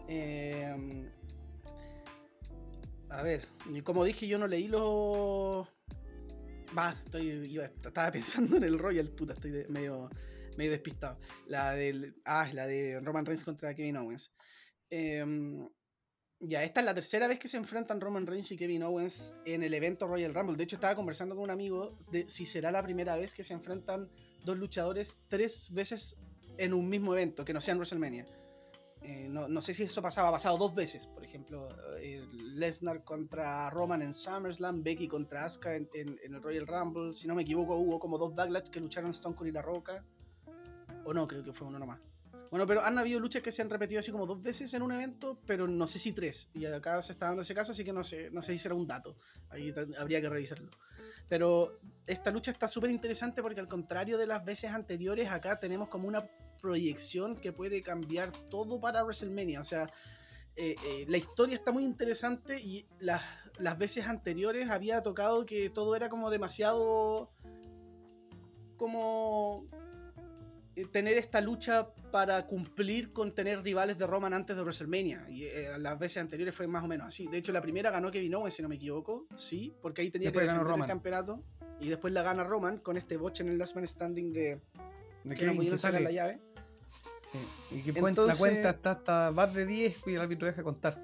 A ver, como dije, yo no leí los. Estaba pensando en el Royal, puta, estoy medio despistado. La de Roman Reigns contra Kevin Owens. Ya, esta es la tercera vez que se enfrentan Roman Reigns y Kevin Owens en el evento Royal Rumble. De hecho, estaba conversando con un amigo de si será la primera vez que se enfrentan dos luchadores 3 veces en un mismo evento, que no sea en WrestleMania. No sé si eso ha pasado 2 veces. Por ejemplo, Lesnar contra Roman en SummerSlam, Becky contra Asuka en el Royal Rumble. Si no me equivoco, hubo como 2 Backlash que lucharon Stone Cold y La Roca. O no, creo que fue uno nomás. Bueno, pero han habido luchas que se han repetido así como 2 veces en un evento, pero no sé si 3. Y acá se está dando ese caso, así que no sé si será un dato. Ahí habría que revisarlo. Pero esta lucha está súper interesante porque al contrario de las veces anteriores, acá tenemos como una proyección que puede cambiar todo para WrestleMania. O sea, la historia está muy interesante y las veces anteriores había tocado que todo era como demasiado... como... tener esta lucha para cumplir con tener rivales de Roman antes de WrestleMania. Y las veces anteriores fue más o menos así. De hecho, la primera ganó Kevin Owens, si no me equivoco. Sí, porque ahí tenía Después que ganó defender el Roman. campeonato. Y después la gana Roman con este botch en el Last Man Standing de ¿De que no qué pudieron sacar sale? la llave. Sí. Y que la Entonces- cuenta está hasta más de 10 y el árbitro deja contar.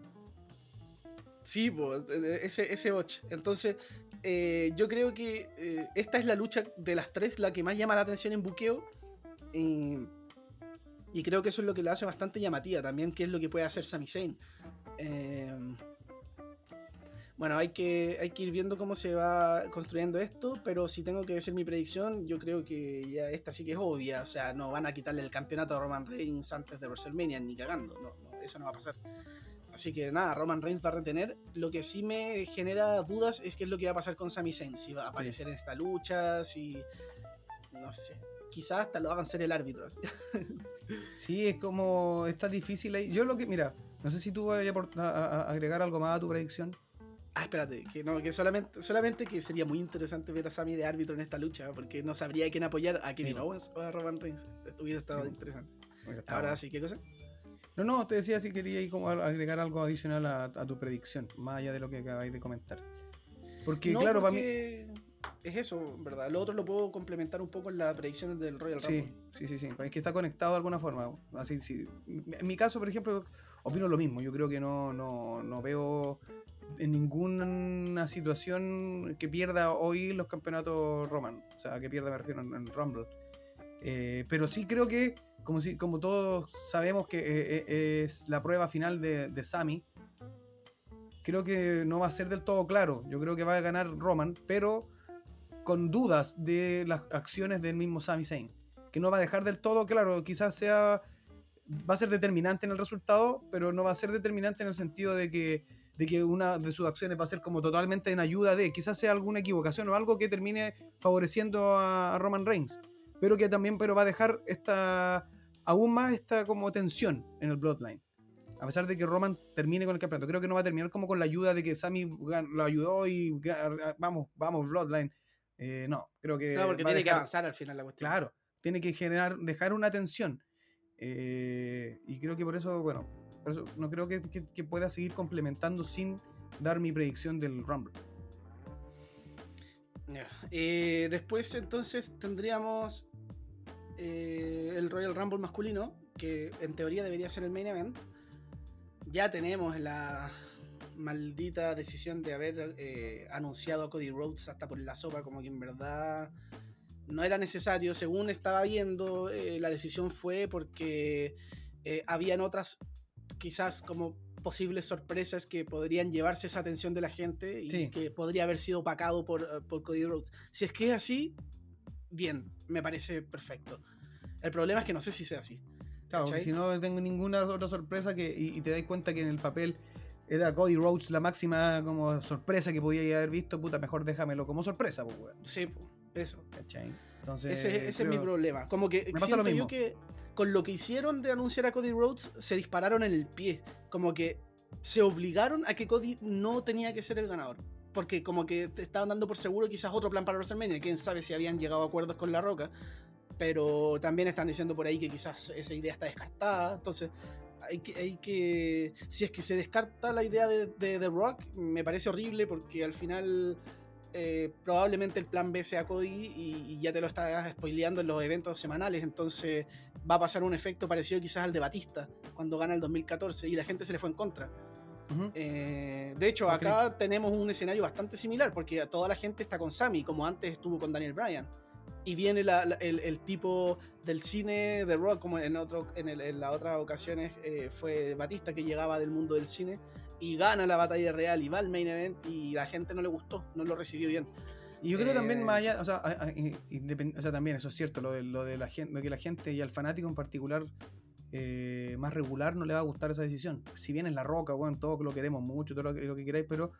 Sí, ese botch. Entonces, yo creo que esta es la lucha de las 3 la que más llama la atención en buqueo. Y creo que eso es lo que la hace bastante llamativa también, que es lo que puede hacer Sami Zayn. Bueno, hay que ir viendo cómo se va construyendo esto, pero si tengo que decir mi predicción, yo creo que ya esta sí que es obvia. O sea, no van a quitarle el campeonato a Roman Reigns antes de WrestleMania, ni cagando. No, eso no va a pasar. Así que nada, Roman Reigns va a retener. Lo que sí me genera dudas es qué es lo que va a pasar con Sami Zayn. Si va a aparecer en esta lucha, si... no sé. Quizás hasta lo hagan ser el árbitro. Así. Sí, es como... Está difícil ahí. Yo lo que... Mira, no sé si tú vayas a agregar algo más a tu predicción. Espérate, que solamente que sería muy interesante ver a Sami de árbitro en esta lucha, porque no sabría a quién apoyar, a Kevin Sí. Owens o a Roman Reigns. Hubiera estado Sí. interesante. Mira, está Ahora bueno. sí, ¿qué cosa? No, te decía si quería ir como agregar algo adicional a tu predicción, más allá de lo que acabáis de comentar. Porque, No, claro, para mí... porque es eso, ¿verdad? Lo otro lo puedo complementar un poco en las predicciones del Royal Rumble. Sí. Es que está conectado de alguna forma. Así, sí. En mi caso, por ejemplo, opino lo mismo. Yo creo que no veo en ninguna situación que pierda hoy los campeonatos Roman. O sea, que pierda, me refiero, en Rumble. Pero sí creo que, como todos sabemos que es la prueba final de Sami, creo que no va a ser del todo claro. Yo creo que va a ganar Roman, pero con dudas de las acciones del mismo Sami Zayn, que no va a dejar del todo claro. Quizás va a ser determinante en el resultado, pero no va a ser determinante en el sentido de que una de sus acciones va a ser como totalmente en ayuda de, quizás sea alguna equivocación o algo que termine favoreciendo a Roman Reigns, pero que también va a dejar aún más esta como tensión en el Bloodline. A pesar de que Roman termine con el campeonato, creo que no va a terminar como con la ayuda de que Sami lo ayudó y vamos Bloodline. No, creo que No, porque va a tiene que dejar- avanzar al final la cuestión. Claro, tiene que dejar una tensión. Y creo que por eso no creo que pueda seguir complementando sin dar mi predicción del Rumble. Ya. Después entonces tendríamos el Royal Rumble masculino, que en teoría debería ser el main event, ya tenemos la maldita decisión de haber anunciado a Cody Rhodes hasta por la sopa, como que en verdad no era necesario. Según estaba viendo, la decisión fue porque habían otras, quizás como posibles sorpresas que podrían llevarse esa atención de la gente y Sí. que podría haber sido opacado por Cody Rhodes. Si es que es así, bien, me parece perfecto. El problema es que no sé si sea así. Claro, porque ¿cachai? si no tengo ninguna otra sorpresa y te das cuenta que en el papel era Cody Rhodes la máxima como sorpresa que podía haber visto, puta, mejor déjamelo como sorpresa, pues, weón. Sí, po, eso. ¿Cachai? Entonces, Ese es mi creo- problema. Como que me pasa siento lo yo mismo. que con lo que hicieron de anunciar a Cody Rhodes, se dispararon en el pie. Como que se obligaron a que Cody no tenía que ser el ganador. Porque como que te estaban dando por seguro quizás otro plan para WrestleMania. Quién sabe si habían llegado a acuerdos con La Roca. Pero también están diciendo por ahí que quizás esa idea está descartada. Entonces, hay que si es que se descarta la idea de The Rock, me parece horrible porque al final probablemente el plan B sea Cody y ya te lo estás spoileando en los eventos semanales. Entonces va a pasar un efecto parecido quizás al de Batista cuando gana el 2014 y la gente se le fue en contra. Ujú. De hecho, acá tenemos un escenario bastante similar porque toda la gente está con Sami, como antes estuvo con Daniel Bryan. Y viene el tipo del cine de Rock, como en las otras ocasiones fue Batista, que llegaba del mundo del cine y gana la batalla real y va al main event y la gente no le gustó, no lo recibió bien. Y yo creo también más allá, o sea, o sea, también eso es cierto, lo de la gente, lo que la gente y al fanático en particular más regular no le va a gustar esa decisión. Si bien es La Roca, bueno, todos lo queremos mucho, todo lo que queráis, pero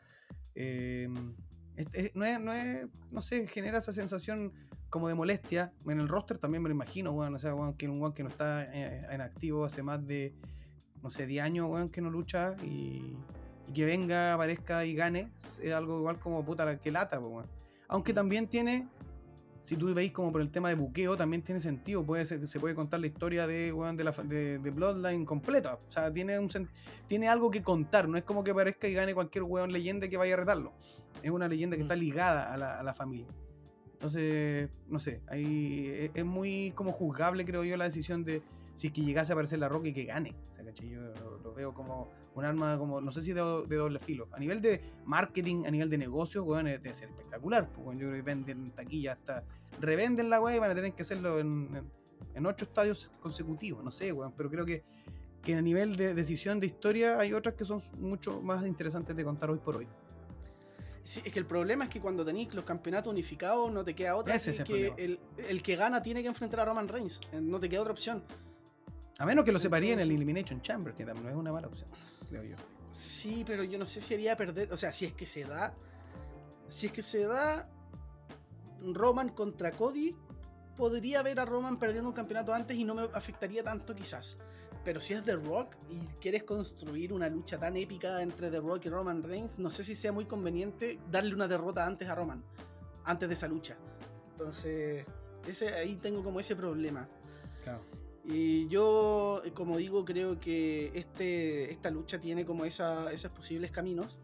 no sé, genera esa sensación como de molestia. En el roster también me lo imagino, bueno, o sea, bueno, que un weón que no está en activo hace más de, no sé, 10 años, weón, que no lucha y que venga, aparezca y gane, es algo igual como puta que lata, pues, weón. Aunque también tiene, si tú veis como por el tema de buqueo, también tiene sentido. Se puede contar la historia de, weón, de Bloodline completa. O sea, tiene algo que contar. No es como que aparezca y gane cualquier weón leyenda que vaya a retarlo. Es una leyenda que está ligada a la familia. Entonces, no sé, ahí es muy como juzgable, creo yo, la decisión de si es que llegase a aparecer La Roca y que gane. O sea, ¿cachai? Yo lo veo como un arma, como, no sé si de doble filo. A nivel de marketing, a nivel de negocio, weón, debe ser espectacular. Pues, weón, yo creo que venden taquilla hasta revenden la weá y van a tener que hacerlo en 8 estadios consecutivos. No sé, weón, pero creo que a nivel de decisión de historia hay otras que son mucho más interesantes de contar hoy por hoy. Sí, es que el problema es que cuando tenéis los campeonatos unificados no te queda otra Ese es el que problema. el que gana tiene que enfrentar a Roman Reigns. No te queda otra opción. A menos que lo separíen en el Entonces- Elimination Chamber, que también no es una mala opción, creo yo. Sí, pero yo no sé si haría perder. O sea, si es que se da. Si es que se da Roman contra Cody, podría ver a Roman perdiendo un campeonato antes y no me afectaría tanto quizás. Pero si es The Rock y quieres construir una lucha tan épica entre The Rock y Roman Reigns, no sé si sea muy conveniente darle una derrota antes a Roman, antes de esa lucha. Entonces, ahí tengo como ese problema. Claro. Y yo, como digo, creo que esta lucha tiene como esos posibles caminos.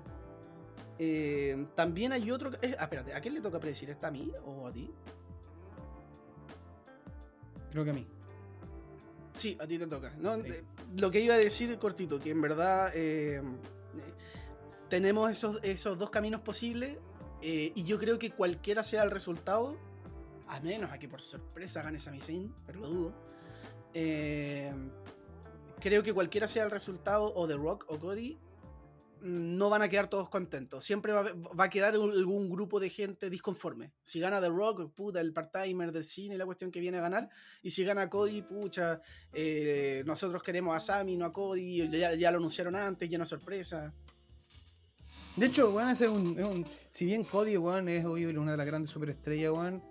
También hay otro... espérate, ¿a quién le toca predecir? ¿Está a mí o a ti? Creo que a mí. Sí, a ti te toca, ¿no? Sí. Lo que iba a decir cortito, que en verdad tenemos esos dos caminos posibles y yo creo que cualquiera sea el resultado, a menos a que por sorpresa gane Sami Zayn, pero lo dudo. Creo que cualquiera sea el resultado, o The Rock o Cody, no van a quedar todos contentos. Siempre va a quedar algún grupo de gente disconforme. Si gana The Rock, puta, el part-timer del cine, la cuestión que viene a ganar. Y si gana Cody, pucha, nosotros queremos a Sami, no a Cody. Ya lo anunciaron antes, lleno de sorpresa. De hecho, weón, ese si bien Cody, weón, es hoy una de las grandes superestrellas, weón,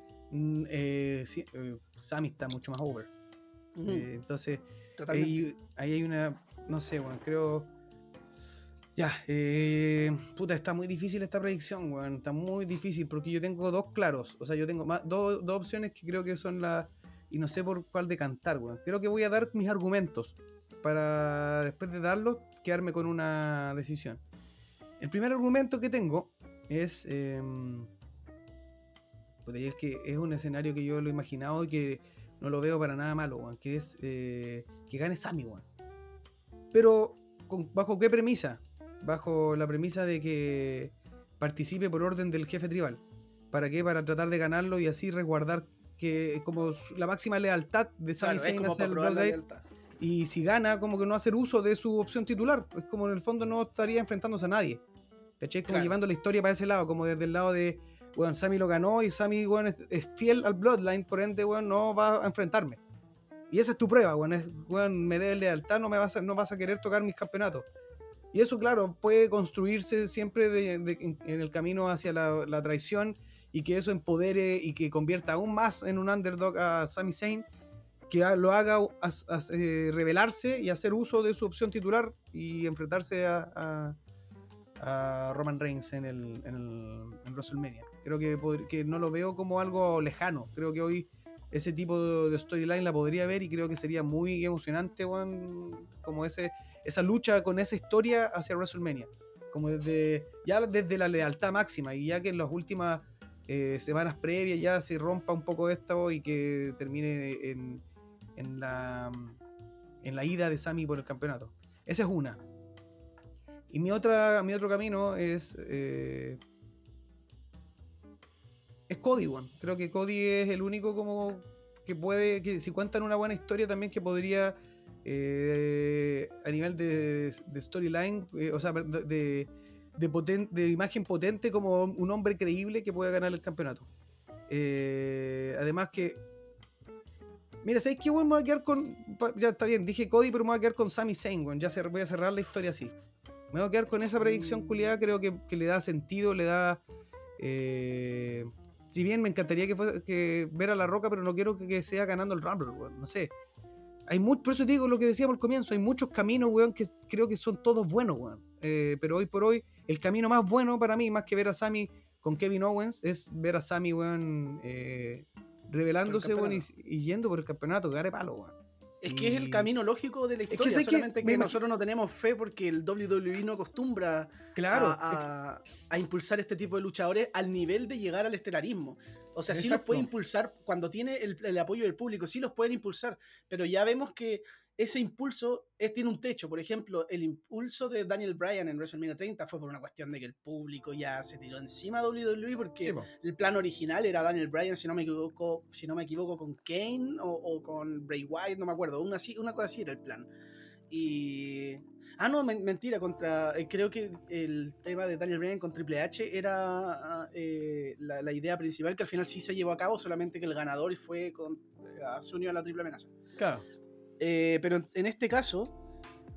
Sami está mucho más over. Entonces, Totalmente. ahí hay una, no sé, weón, creo... Ya, puta, está muy difícil esta predicción, weón, está muy difícil porque yo tengo dos claros, o sea, yo tengo dos opciones que creo que son las... Y no sé por cuál decantar, weón. Creo que voy a dar mis argumentos para después de darlos quedarme con una decisión. El primer argumento que tengo es... que es un escenario que yo lo he imaginado y que no lo veo para nada malo, weón, que es que gane Sami, weón. Pero, ¿bajo qué premisa? Bajo la premisa de que participe por orden del jefe tribal. ¿Para qué? Para tratar de ganarlo y así resguardar que como la máxima lealtad de Sami Claro, es Zayn como hacia para el probar la Bloodline. lealtad. Y si gana, como que no hacer uso de su opción titular. Es como en el fondo no estaría enfrentándose a nadie. ¿Cachai? Como Claro. llevando la historia para ese lado, como desde el lado de, bueno, Sami lo ganó y Sami, bueno, es fiel al Bloodline, por ende, bueno, no va a enfrentarme. Y esa es tu prueba, bueno, me debes lealtad, no vas a querer tocar mis campeonatos. Y eso, claro, puede construirse siempre en el camino hacia la traición y que eso empodere y que convierta aún más en un underdog a Sami Zayn, que lo haga revelarse y hacer uso de su opción titular y enfrentarse a Roman Reigns en WrestleMania. Creo que no lo veo como algo lejano. Creo que hoy ese tipo de storyline la podría ver y creo que sería muy emocionante, como esa lucha con esa historia hacia WrestleMania. Como desde la lealtad máxima y ya que en las últimas semanas previas ya se rompa un poco esto y que termine en la ida de Sami por el campeonato. Esa es una. Y mi otro camino es Cody, weón. Creo que Cody es el único como que si cuentan una buena historia también que podría a nivel de storyline, o sea, de imagen potente como un hombre creíble que pueda ganar el campeonato. Además que mira, ¿sabes qué, weón? Me voy a quedar con... Ya está bien, dije Cody, pero me voy a quedar con Sami Zayn, weón. Voy a cerrar la historia así. Me voy a quedar con esa predicción culiada, creo que le da sentido, le da... si bien me encantaría que ver a La Roca, pero no quiero que sea ganando el Rumble, weón. No sé. Por eso digo lo que decíamos al comienzo, hay muchos caminos, weón, que creo que son todos buenos, weón. Pero hoy por hoy, el camino más bueno para mí, más que ver a Sami con Kevin Owens, es ver a Sami, weón, revelándose, weón, y yendo por el campeonato, que gare palo, weón. Es que es el camino lógico de la que historia, sé que solamente que, me nosotros no tenemos fe porque el WWE no acostumbra Claro, a impulsar este tipo de luchadores al nivel de llegar al estelarismo. O sea, sí los Exacto. puede impulsar cuando tiene el apoyo del público, sí los pueden impulsar, pero ya vemos que ese impulso tiene un techo. Por ejemplo, el impulso de Daniel Bryan en WrestleMania 30 fue por una cuestión de que el público ya se tiró encima de WWE porque Sí, po. el plan original era Daniel Bryan, si no me equivoco con Kane o con Bray Wyatt, no me acuerdo, una cosa así era el plan. Y... no, mentira, creo que el tema de Daniel Bryan con Triple H era la idea principal, que al final sí se llevó a cabo, solamente que el ganador se unió a la Triple Amenaza. Claro. Pero en este caso,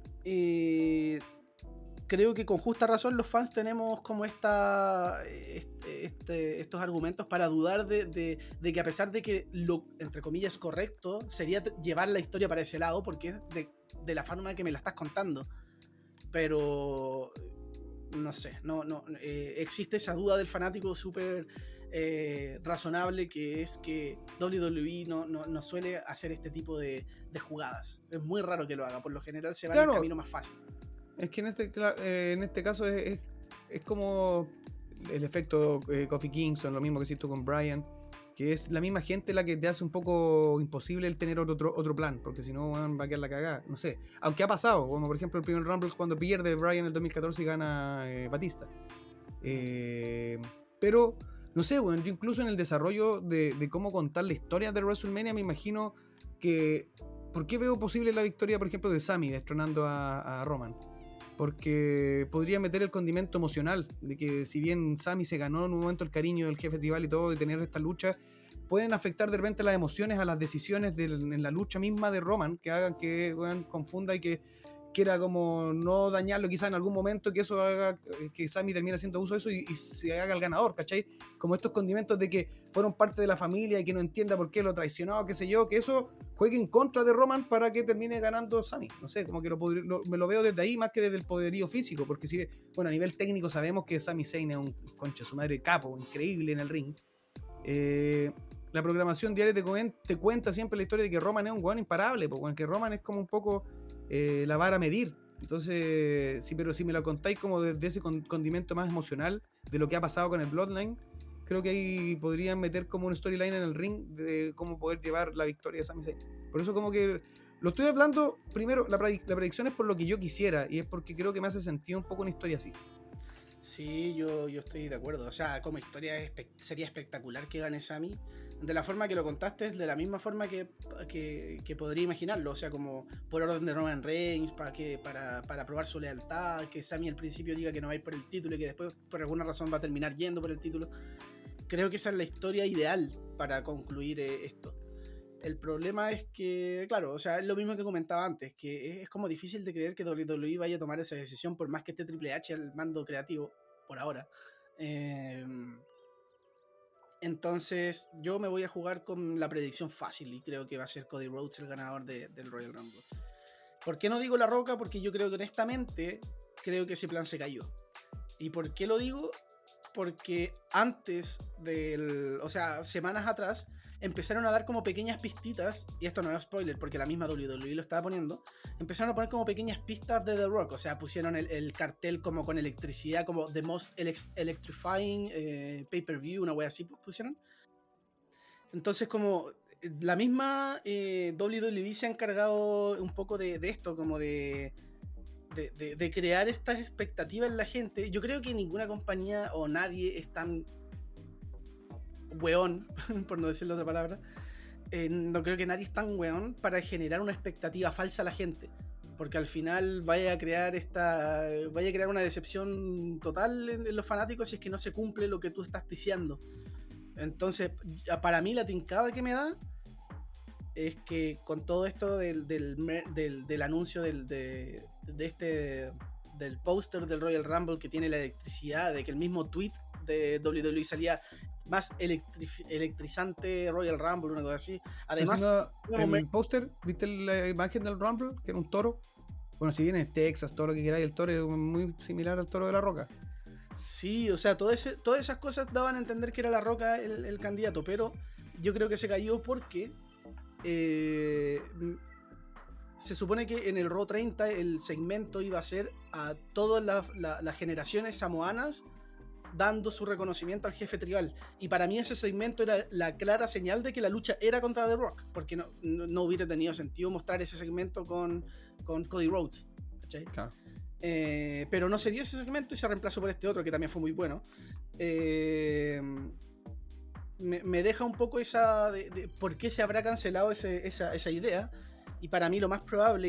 creo que con justa razón los fans tenemos como estos argumentos para dudar de que a pesar de que lo, entre comillas, correcto, sería llevar la historia para ese lado, porque es de la forma que me la estás contando. Pero no sé, existe esa duda del fanático súper razonable, que es que WWE no suele hacer este tipo de jugadas. Es muy raro que lo haga, por lo general se va en el camino más fácil. Es que en este caso es como el efecto Kofi Kingston, lo mismo que hiciste con Bryan, que es la misma gente la que te hace un poco imposible el tener otro plan, porque si no va a quedar la cagada, no sé. Aunque ha pasado, como por ejemplo el primer Rumble cuando pierde Bryan en el 2014 y gana Batista. Pero, no sé, bueno, yo incluso en el desarrollo de cómo contar la historia de WrestleMania me imagino que... ¿Por qué veo posible la victoria, por ejemplo, de Sami destronando a Roman? Porque podría meter el condimento emocional de que si bien Sami se ganó en un momento el cariño del jefe tribal y todo, y tener esta lucha, pueden afectar de repente las emociones a las decisiones en la lucha misma de Roman, que hagan que confunda y que quiera como no dañarlo quizá en algún momento, que eso haga que Sami termine haciendo uso de eso y se haga el ganador, ¿cachai? Como estos condimentos de que fueron parte de la familia y que no entienda por qué lo traicionó, qué sé yo, que eso juegue en contra de Roman para que termine ganando Sami. No sé, como que me lo veo desde ahí más que desde el poderío físico, porque si, bueno, a nivel técnico sabemos que Sami Zayn es un concha su madre capo, increíble en el ring. La programación diaria te cuenta siempre la historia de que Roman es un weón imparable, porque que Roman es como un poco la vara a medir. Entonces, sí, pero si me lo contáis como desde ese condimento más emocional de lo que ha pasado con el Bloodline, creo que ahí podrían meter como un storyline en el ring de cómo poder llevar la victoria de Sami Zayn. Por eso como que lo estoy hablando, primero, la predicción es por lo que yo quisiera, y es porque creo que me hace sentido un poco una historia así. Sí, yo estoy de acuerdo. O sea, como historia sería espectacular que gane Sami. De la forma que lo contaste, es de la misma forma que podría imaginarlo. O sea, como por orden de Roman Reigns, para probar su lealtad, que Sami al principio diga que no va a ir por el título y que después por alguna razón va a terminar yendo por el título. Creo que esa es la historia ideal para concluir esto. El problema es que, claro, o sea, es lo mismo que comentaba antes, que es como difícil de creer que WWE vaya a tomar esa decisión por más que esté Triple H al mando creativo, por ahora. Entonces, yo me voy a jugar con la predicción fácil y creo que va a ser Cody Rhodes el ganador del Royal Rumble. ¿Por qué no digo La Roca? Porque yo creo que honestamente, creo que ese plan se cayó. ¿Y por qué lo digo? Porque antes o sea, semanas atrás, empezaron a dar como pequeñas pistitas, y esto no es spoiler porque la misma WWE lo estaba poniendo, empezaron a poner como pequeñas pistas de The Rock, o sea, pusieron el cartel como con electricidad, como The Most Electrifying Pay-Per-View, una wea así pusieron. Entonces como la misma WWE se ha encargado un poco de esto, como de crear estas expectativas en la gente. Yo creo que ninguna compañía o nadie es tan weón, por no decir la otra palabra, no creo que nadie es tan weón para generar una expectativa falsa a la gente, porque al final vaya a crear una decepción total en los fanáticos si es que no se cumple lo que tú estás diciendo. Entonces, para mí la tincada que me da es que con todo esto del anuncio del póster del Royal Rumble, que tiene la electricidad, de que el mismo tweet de WWE salía más electrizante Royal Rumble, una cosa así. Además, el póster, ¿viste la imagen del Rumble? Que era un toro. Bueno, si bien es Texas, todo lo que queráis, el toro era muy similar al toro de La Roca. Sí, o sea, todas esas cosas daban a entender que era La Roca el candidato, pero yo creo que se cayó porque se supone que en el Raw 30 el segmento iba a ser a todas las generaciones samoanas dando su reconocimiento al jefe tribal, y para mí ese segmento era la clara señal de que la lucha era contra The Rock, porque no hubiera tenido sentido mostrar ese segmento con Cody Rhodes, ¿cachai? Claro. Pero no se dio ese segmento y se reemplazó por este otro que también fue muy bueno. Me deja un poco esa de por qué se habrá cancelado esa idea. Y para mí lo más probable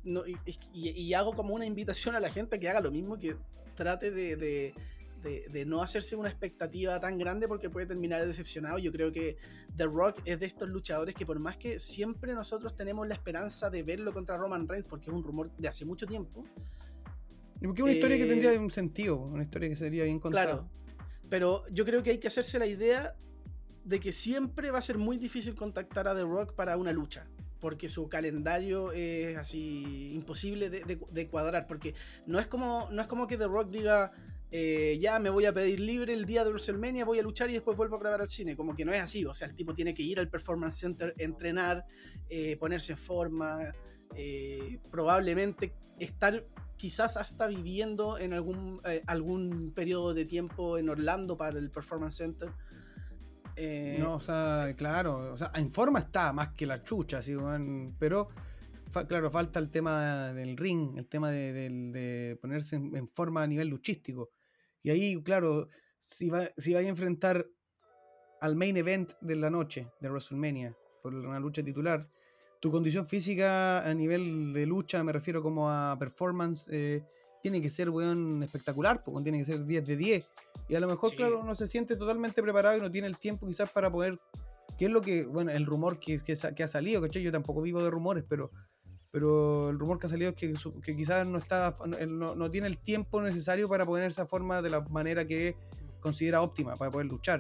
y hago como una invitación a la gente que haga lo mismo, que trate de no hacerse una expectativa tan grande, porque puede terminar decepcionado. Yo creo que The Rock es de estos luchadores que, por más que siempre nosotros tenemos la esperanza de verlo contra Roman Reigns, porque es un rumor de hace mucho tiempo, porque es una historia que tendría un sentido, una historia que sería bien contada. Claro, pero yo creo que hay que hacerse la idea de que siempre va a ser muy difícil contactar a The Rock para una lucha, porque su calendario es así imposible de cuadrar, porque no es como que The Rock diga ya me voy a pedir libre el día de WrestleMania, voy a luchar y después vuelvo a grabar al cine. Como que no es así. O sea, el tipo tiene que ir al Performance Center, entrenar, ponerse en forma, probablemente estar quizás hasta viviendo en algún periodo de tiempo en Orlando para el Performance Center. No, o sea, claro, o sea, en forma está más que la chucha, ¿sí? Pero claro, falta el tema del ring, el tema de ponerse en forma a nivel luchístico. Y ahí, claro, si va a enfrentar al main event de la noche de WrestleMania por una lucha titular, tu condición física a nivel de lucha, me refiero como a performance, tiene que ser, weón, espectacular, porque tiene que ser 10 de 10. Y a lo mejor, sí, claro, no se siente totalmente preparado y no tiene el tiempo quizás para poder, que es lo que, bueno, el rumor que ha salido, ¿cachai? Yo tampoco vivo de rumores, pero el rumor que ha salido es que quizás no tiene el tiempo necesario para poner esa forma de la manera que considera óptima para poder luchar.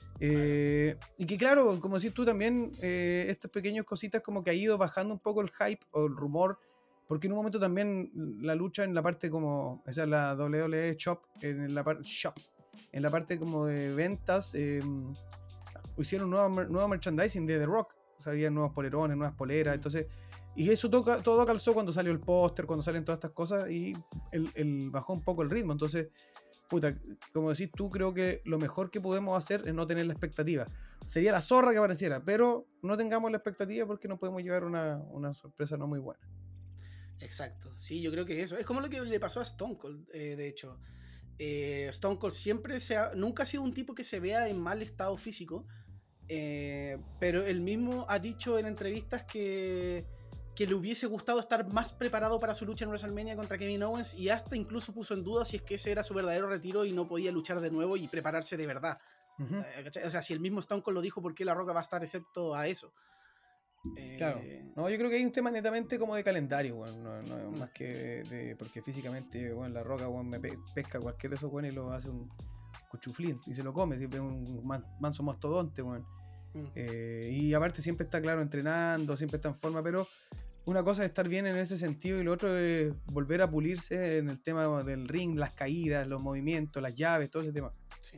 Y que claro, como decís tú también, estas pequeñas cositas como que ha ido bajando un poco el hype o el rumor, porque en un momento también la lucha en la parte como, esa es la WWE Shop, en la parte como de ventas, hicieron nuevo merchandising de The Rock, o sea, había nuevos polerones, nuevas poleras, entonces, y eso todo calzó cuando salió el póster, cuando salen todas estas cosas, y bajó un poco el ritmo. Entonces puta, como decís tú, creo que lo mejor que podemos hacer es no tener la expectativa. Sería la zorra que apareciera, pero no tengamos la expectativa porque nos podemos llevar una sorpresa no muy buena. Exacto, sí, yo creo que eso. Es como lo que le pasó a Stone Cold, de hecho. Stone Cold nunca ha sido un tipo que se vea en mal estado físico, pero él mismo ha dicho en entrevistas que le hubiese gustado estar más preparado para su lucha en WrestleMania contra Kevin Owens, y hasta incluso puso en duda si es que ese era su verdadero retiro y no podía luchar de nuevo y prepararse de verdad. Ujú. ¿Cachai? O sea, si el mismo Stone Cold lo dijo, ¿por qué La Roca va a estar excepto a eso? Claro. No, yo creo que hay un tema netamente como de calendario, weón. No es más que porque físicamente, bueno, La Roca, weón, pesca cualquier de esos weones y lo hace un cuchuflín y se lo come, siempre es un manso mastodonte, weón. Y aparte siempre está, claro, entrenando, siempre está en forma, pero una cosa es estar bien en ese sentido y lo otro es volver a pulirse en el tema del ring, las caídas, los movimientos, las llaves, todo ese tema. Sí.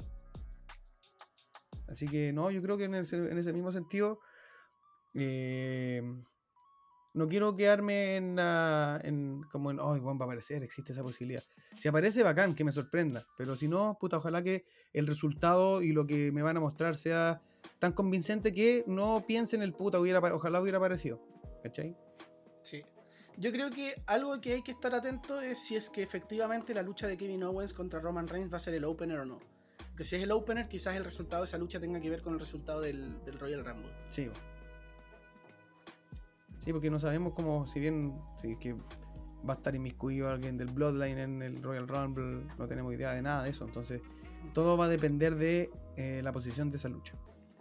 Así que no, yo creo que en ese mismo sentido no quiero quedarme como en, oh, Juan va a aparecer, existe esa posibilidad. Si aparece, bacán, que me sorprenda, pero si no, puta, ojalá que el resultado y lo que me van a mostrar sea tan convincente que no piensen el puta, ojalá hubiera aparecido, ¿cachai? Sí. Yo creo que algo que hay que estar atento es si es que efectivamente la lucha de Kevin Owens contra Roman Reigns va a ser el opener o no. Porque si es el opener, quizás el resultado de esa lucha tenga que ver con el resultado del Royal Rumble. Sí. Sí, porque no sabemos cómo, si es que va a estar inmiscuido alguien del Bloodline en el Royal Rumble, no tenemos idea de nada de eso, entonces todo va a depender de la posición de esa lucha.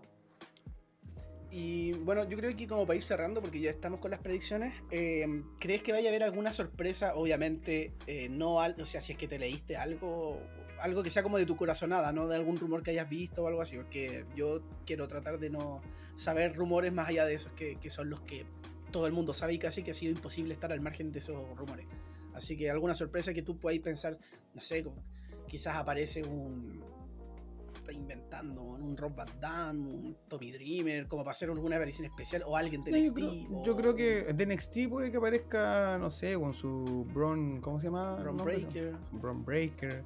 Y bueno, yo creo que como para ir cerrando, porque ya estamos con las predicciones, ¿crees que vaya a haber alguna sorpresa? Obviamente, o sea, si es que te leíste algo que sea como de tu corazonada, ¿no? De algún rumor que hayas visto o algo así, porque yo quiero tratar de no saber rumores más allá de esos que son los que todo el mundo sabe y casi que ha sido imposible estar al margen de esos rumores. Así que alguna sorpresa que tú puedas pensar, no sé, como quizás aparece está inventando un Rob Van Dam, un Tommy Dreamer, como para hacer alguna aparición especial, o alguien de NXT. Yo creo que de NXT puede que aparezca, no sé, con su Braun, ¿cómo se llama? Braun Breaker. Braun Breaker.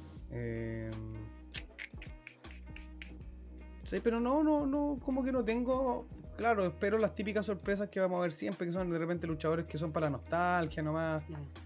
Sí, pero no, como que no tengo. Claro, espero las típicas sorpresas que vamos a ver siempre, que son de repente luchadores que son para la nostalgia nomás.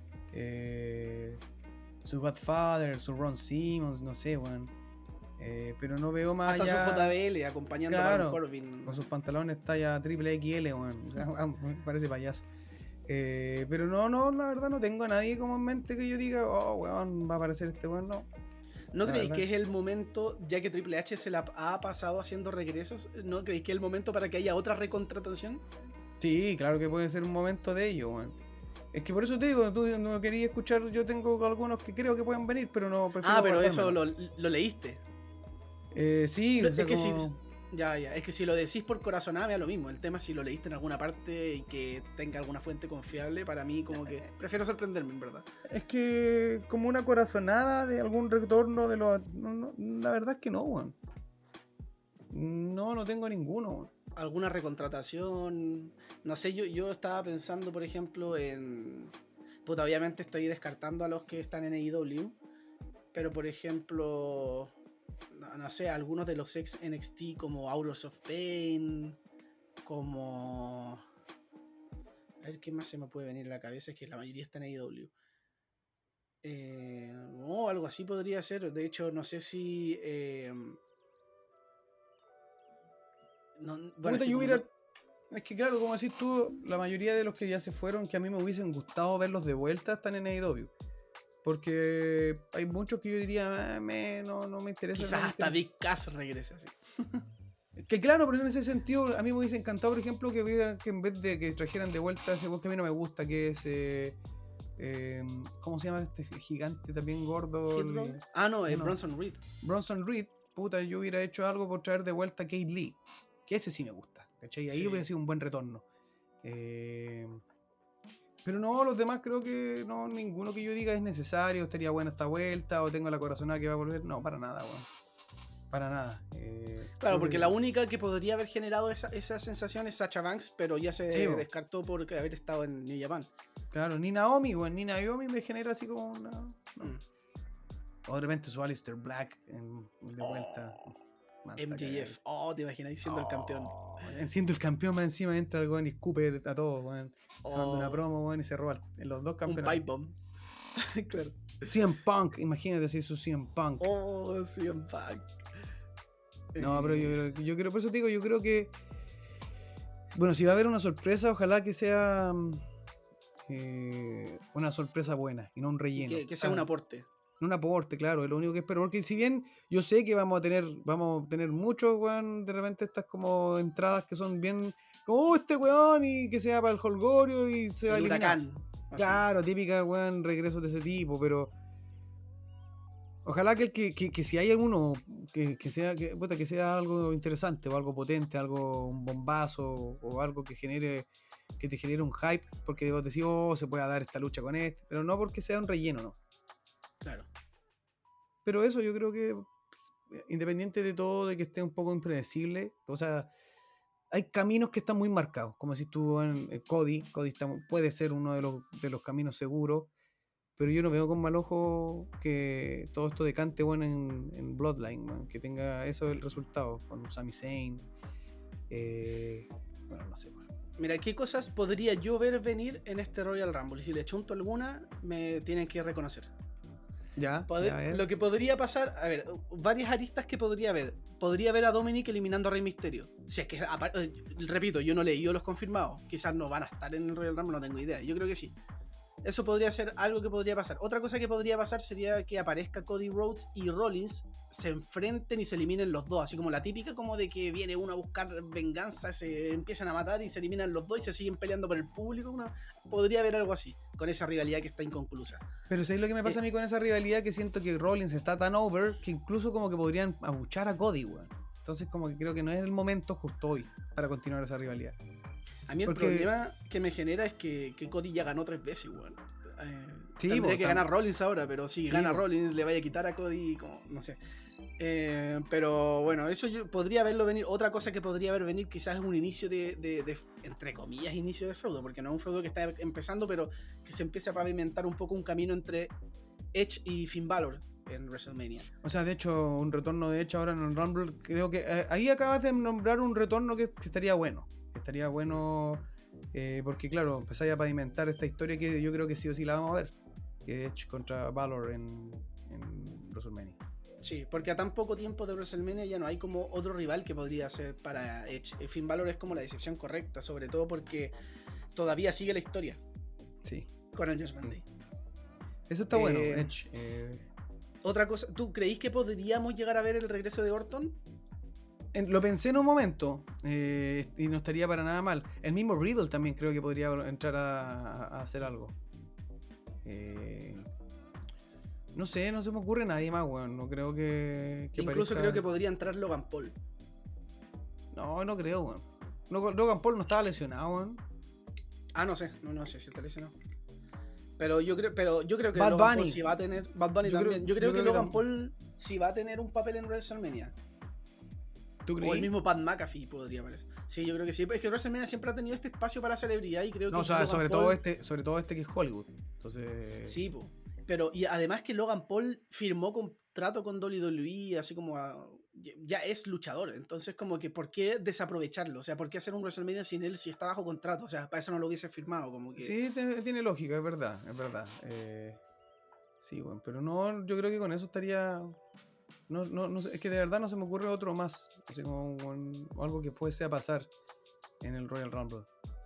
Su Godfather, su Ron Simmons, no sé, weón. Pero no veo más hasta allá. Su JBL acompañando a Baron Corbin. Con sus pantalones talla triple XL, weón. Me parece payaso. Pero no, la verdad no tengo a nadie como en mente que yo diga, oh, weón, va a aparecer este weón, no. ¿No creéis que es el momento, ya que Triple H se la ha pasado haciendo regresos, ¿no creéis que es el momento para que haya otra recontratación? Sí, claro que puede ser un momento de ello, weón. Es que por eso te digo, tú no querías escuchar, yo tengo algunos que creo que pueden venir, pero no prefiero. Ah, pero eso lo leíste. Sí, pero o sea, es que ya, es que si lo decís por corazonada me da lo mismo. El tema es si lo leíste en alguna parte y que tenga alguna fuente confiable, para mí como que prefiero sorprenderme, en verdad. Es que como una corazonada de algún retorno de los... No, la verdad es que no, weón. No tengo ninguno, weón. ¿Alguna recontratación? No sé, yo estaba pensando, por ejemplo, en... Puta, obviamente estoy descartando a los que están en AEW, pero por ejemplo... No sé, algunos de los ex NXT como Auros of Pain, como... A ver, ¿qué más se me puede venir a la cabeza? Es que la mayoría está en AEW. No, algo así podría ser. De hecho, no sé si... Puta, yo hubiera... Es que claro, como decís tú, la mayoría de los que ya se fueron, que a mí me hubiesen gustado verlos de vuelta, están en AEW. Porque hay muchos que yo diría, no me interesa. Quizás hasta Big Cass regrese así. Que claro, pero en ese sentido, a mí me hubiese encantado, por ejemplo, que en vez de que trajeran de vuelta ese voz que a mí no me gusta, que es... ¿cómo se llama este gigante también gordo? Bronson Reed. Bronson Reed, puta, yo hubiera hecho algo por traer de vuelta a Kate Lee. Que ese sí me gusta, ¿cachai? Ahí hubiera sido un buen retorno. Pero no, los demás creo que no, ninguno que yo diga es necesario, estaría buena esta vuelta, o tengo la corazonada que va a volver. No, para nada, weón. Para nada. Claro, porque la única que podría haber generado esa sensación es Sasha Banks, pero ya se descartó por haber estado en New Japan. Claro, ni Naomi, weón, ni Naomi me genera así como una... No. O de repente su Aleister Black de vuelta. Mansa MJF. cagada. Te imagináis siendo el campeón. Siendo el campeón más encima entra el weón y escupe a todos, weón. Se manda una promo, weón, y se roba en los dos Un campeonatos. pipe bomb. Claro. CM Punk, imagínate así su CM Punk. Sí, un pack. No, pero yo creo, por eso te digo, yo creo que. Bueno, si va a haber una sorpresa, ojalá que sea una sorpresa buena y no un relleno. Que sea un aporte. Un aporte, claro, es lo único que espero. Porque si bien yo sé que vamos a tener muchos, weón, de repente estas como entradas que son bien. Como este weón y que sea para el holgorio y se va a El eliminar. huracán. Así. Claro, típica, weón, regresos de ese tipo, pero. Ojalá que si hay alguno que sea algo interesante o algo potente, un bombazo o algo que te genere un hype, porque vos decís, se puede dar esta lucha con este, pero no porque sea un relleno, ¿no? Claro. Pero eso yo creo que, independiente de todo, de que esté un poco impredecible, o sea, hay caminos que están muy marcados, como si tú en Cody puede ser uno de los caminos seguros. Pero yo no veo con mal ojo que todo esto decante, bueno, en Bloodline, man, que tenga eso el resultado, con Sami Zayn. Bueno, no sé, man. Mira, ¿qué cosas podría yo ver venir en este Royal Rumble? Y si le chunto alguna, me tienen que reconocer. Ya, Lo que podría pasar, a ver, varias aristas que podría haber. Podría ver a Dominic eliminando a Rey Mysterio. Si es que, repito, yo no leí los confirmados. Quizás no van a estar en el Royal Rumble, no tengo idea. Yo creo que sí. Eso podría ser algo que podría pasar. Otra cosa que podría pasar sería que aparezca Cody Rhodes y Rollins, se enfrenten y se eliminen los dos. Así como la típica como de que viene uno a buscar venganza, se empiezan a matar y se eliminan los dos y se siguen peleando por el público. Podría haber algo así, con esa rivalidad que está inconclusa. Pero ¿sabes lo que me pasa a mí con esa rivalidad? Que siento que Rollins está tan over que incluso como que podrían abuchar a Cody, weón. Entonces como que creo que no es el momento justo hoy para continuar esa rivalidad. A mí el problema que me genera es que Cody ya ganó 3 veces, weón. Sí, tendría que ganar Rollins ahora, pero si gana Rollins le vaya a quitar a Cody, como, no sé. Pero bueno, eso yo podría verlo venir. Otra cosa que podría ver venir quizás es un inicio de entre comillas, inicio de feudo, porque no es un feudo que está empezando, pero que se empiece a pavimentar un poco un camino entre Edge y Finn Balor en WrestleMania. O sea, de hecho, un retorno de Edge ahora en el Rumble, creo que ahí acabas de nombrar un retorno que estaría bueno. Estaría bueno porque claro, empezáis a pavimentar esta historia que yo creo que sí o sí la vamos a ver, que es Edge contra Balor en WrestleMania. Sí, porque a tan poco tiempo de WrestleMania ya no hay como otro rival que podría ser para Edge. Finn Balor es como la decisión correcta, sobre todo porque todavía sigue la historia. Sí. Con el Judgment Day. Eso está bueno, Edge. Otra cosa, ¿tú creís que podríamos llegar a ver el regreso de Orton? Lo pensé en un momento y no estaría para nada mal. El mismo Riddle también creo que podría entrar a hacer algo. No sé, no se me ocurre nadie más, weón. No creo que incluso creo que podría entrar Logan Paul. No creo, weón. Logan Paul no estaba lesionado, weón. No sé si está lesionado. Pero yo creo que Bad Logan Bunny. Paul sí va a tener. Bad Bunny también. Yo creo que Logan Paul sí va a tener un papel en WrestleMania. ¿Tú crees? O el mismo Pat McAfee podría aparecer. Sí, yo creo que sí. Es que WrestleMania siempre ha tenido este espacio para celebridad y creo que. No, o sea, sobre todo este que es Hollywood. Entonces. Sí, po. Pero y además que Logan Paul firmó contrato con WWE, así como ya es luchador. Entonces, como que ¿por qué desaprovecharlo? O sea, ¿por qué hacer un WrestleMania sin él si está bajo contrato? O sea, para eso no lo hubiese firmado. Como que... Sí, tiene lógica, es verdad. Sí, bueno, pero no, yo creo que con eso estaría. No sé, es que de verdad no se me ocurre otro más. Así como algo que fuese a pasar en el Royal Rumble.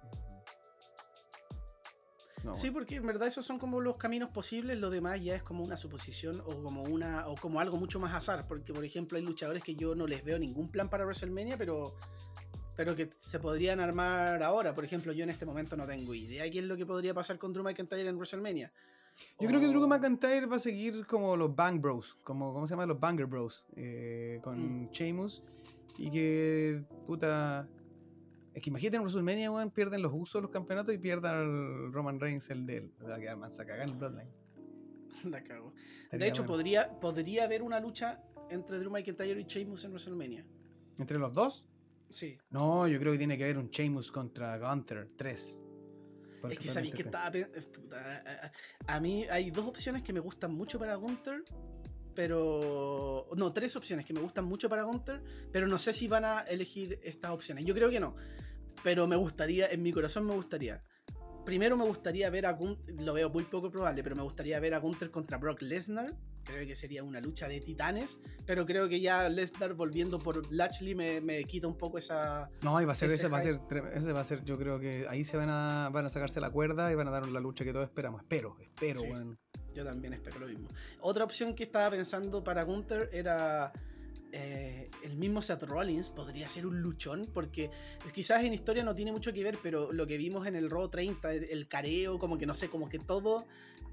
No, sí, porque en verdad esos son como los caminos posibles, lo demás ya es como una suposición o como algo mucho más azar, porque por ejemplo hay luchadores que yo no les veo ningún plan para WrestleMania, pero que se podrían armar ahora. Por ejemplo, yo en este momento no tengo idea qué es lo que podría pasar con Drew McIntyre en WrestleMania. Yo creo que Drew McIntyre va a seguir como los Bang Bros, ¿cómo se llama? Los Banger Bros, con Sheamus, y que, puta... Es que imagínate en WrestleMania, weón, pierden los usos los campeonatos y pierdan al Roman Reigns el de él. Va a quedar mansa cagada en el Bloodline. La cago. De hecho, bueno. podría haber una lucha entre Drew McIntyre y Sheamus en WrestleMania. ¿Entre los dos? Sí. No, yo creo que tiene que haber un Sheamus contra Gunther 3. Es que sabéis que estaba... A mí hay dos opciones que me gustan mucho para Gunther, pero... No, 3 opciones que me gustan mucho para Gunther, pero no sé si van a elegir estas opciones. Yo creo que no, pero me gustaría, en mi corazón me gustaría. Primero me gustaría ver a Gunther, lo veo muy poco probable, pero me gustaría ver a Gunther contra Brock Lesnar. Creo que sería una lucha de titanes, pero creo que ya Lesnar volviendo por Lashley me quita un poco esa... No, y va a ser, ese ese va a ser, yo creo que ahí se van a sacarse la cuerda y van a dar la lucha que todos esperamos. Espero, Sí. bueno. Yo también espero lo mismo. Otra opción que estaba pensando para Gunther era el mismo Seth Rollins. Podría ser un luchón, porque quizás en historia no tiene mucho que ver, pero lo que vimos en el Raw 30, el careo, como que no sé, como que todo,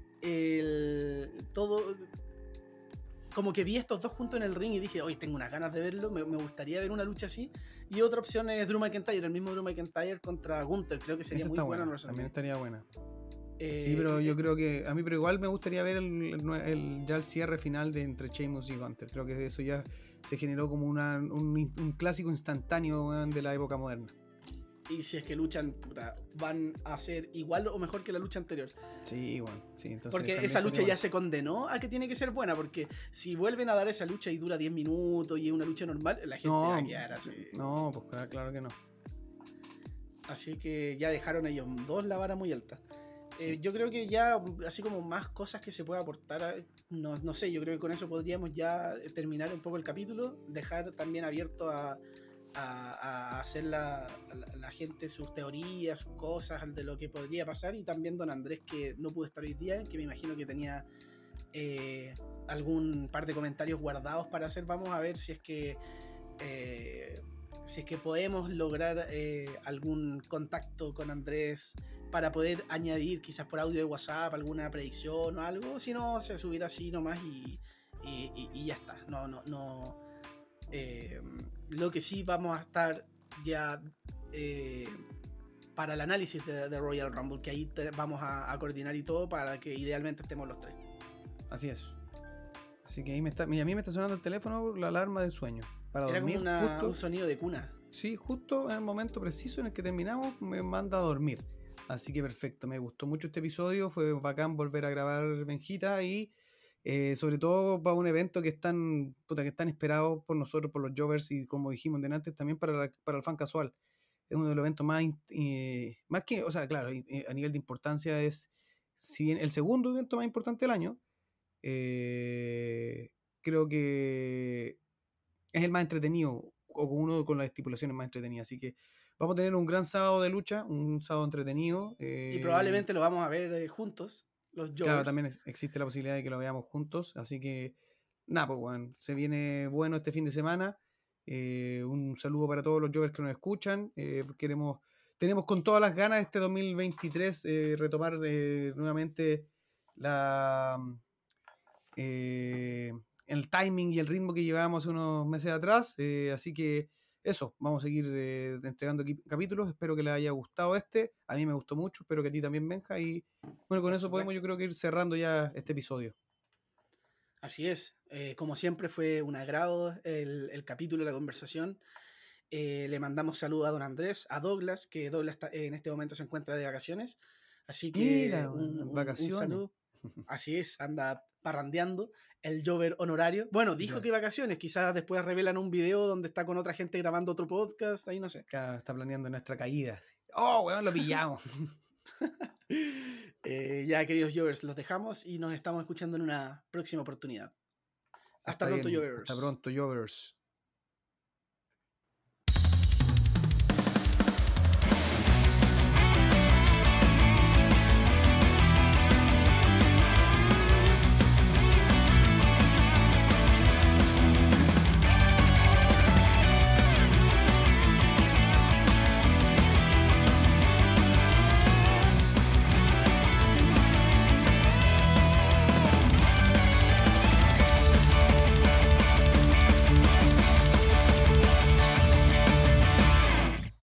como que vi a estos dos juntos en el ring y dije, hoy tengo unas ganas de verlo, me gustaría ver una lucha así. Y otra opción es Drew McIntyre, el mismo Drew McIntyre contra Gunther. Creo que sería Esa muy está bueno. buena, también estaría buena. Sí, Sí, pero yo creo que a mí, pero igual me gustaría ver ya el cierre final de entre Sheamus y Gunther. Creo que eso ya se generó como un clásico instantáneo, weón, de la época moderna. Y si es que luchan, puta, van a ser igual o mejor que la lucha anterior. Sí, bueno, sí, entonces Porque también esa lucha estaría ya se condenó a que tiene que ser buena. Porque si vuelven a dar esa lucha y dura 10 minutos y es una lucha normal, la gente va a quedar así. No, pues claro que no. Así que ya dejaron ellos dos la vara muy alta. Sí. Yo creo que ya, así como más cosas que se pueda aportar, no sé, yo creo que con eso podríamos ya terminar un poco el capítulo, dejar también abierto a hacer la gente sus teorías, sus cosas de lo que podría pasar, y también don Andrés, que no pudo estar hoy día, que me imagino que tenía algún par de comentarios guardados para hacer. Vamos a ver si es que podemos lograr algún contacto con Andrés para poder añadir quizás por audio de WhatsApp alguna predicción o algo. Si no, se subirá así nomás y ya está. Lo que sí vamos a estar ya para el análisis de Royal Rumble, que ahí vamos a coordinar y todo para que idealmente estemos los tres. Así es. Así que a mí me está sonando el teléfono, la alarma del sueño. Para Era dormir, como un sonido de cuna. Sí, justo en el momento preciso en el que terminamos me manda a dormir. Así que perfecto, me gustó mucho este episodio, fue bacán volver a grabar Benjita y sobre todo para un evento que es tan esperado por nosotros, por los Jovers, y como dijimos antes, también para el fan casual. Es uno de los eventos más que, o sea, claro, a nivel de importancia es, si bien el segundo evento más importante del año, creo que es el más entretenido, o uno con las estipulaciones más entretenidas. Así que vamos a tener un gran sábado de lucha, un sábado entretenido. Y probablemente lo vamos a ver juntos, los Jovers. Claro, también existe la posibilidad de que lo veamos juntos. Así que, nada, pues bueno, se viene bueno este fin de semana. Un saludo para todos los Jovers que nos escuchan. Tenemos con todas las ganas este 2023 retomar nuevamente el timing y el ritmo que llevábamos unos meses atrás, así que eso, vamos a seguir entregando capítulos. Espero que les haya gustado a mí me gustó mucho, espero que a ti también, Benja, y bueno, con eso podemos, yo creo, que ir cerrando ya este episodio. Así es, como siempre fue un agrado el capítulo, la conversación. Le mandamos saludos a don Andrés, a Douglas, que Douglas en este momento se encuentra de vacaciones, así que Mira, un vacaciones. saludo. Así es, anda parrandeando el Jover honorario. Bueno, dijo Ya. que vacaciones, quizás después revelan un video donde está con otra gente grabando otro podcast, ahí no sé. Acá está planeando nuestra caída. ¡Oh, weón, lo pillamos! Ya, queridos Jovers, los dejamos y nos estamos escuchando en una próxima oportunidad. Hasta Está pronto, bien. Jovers. Hasta pronto, Jovers.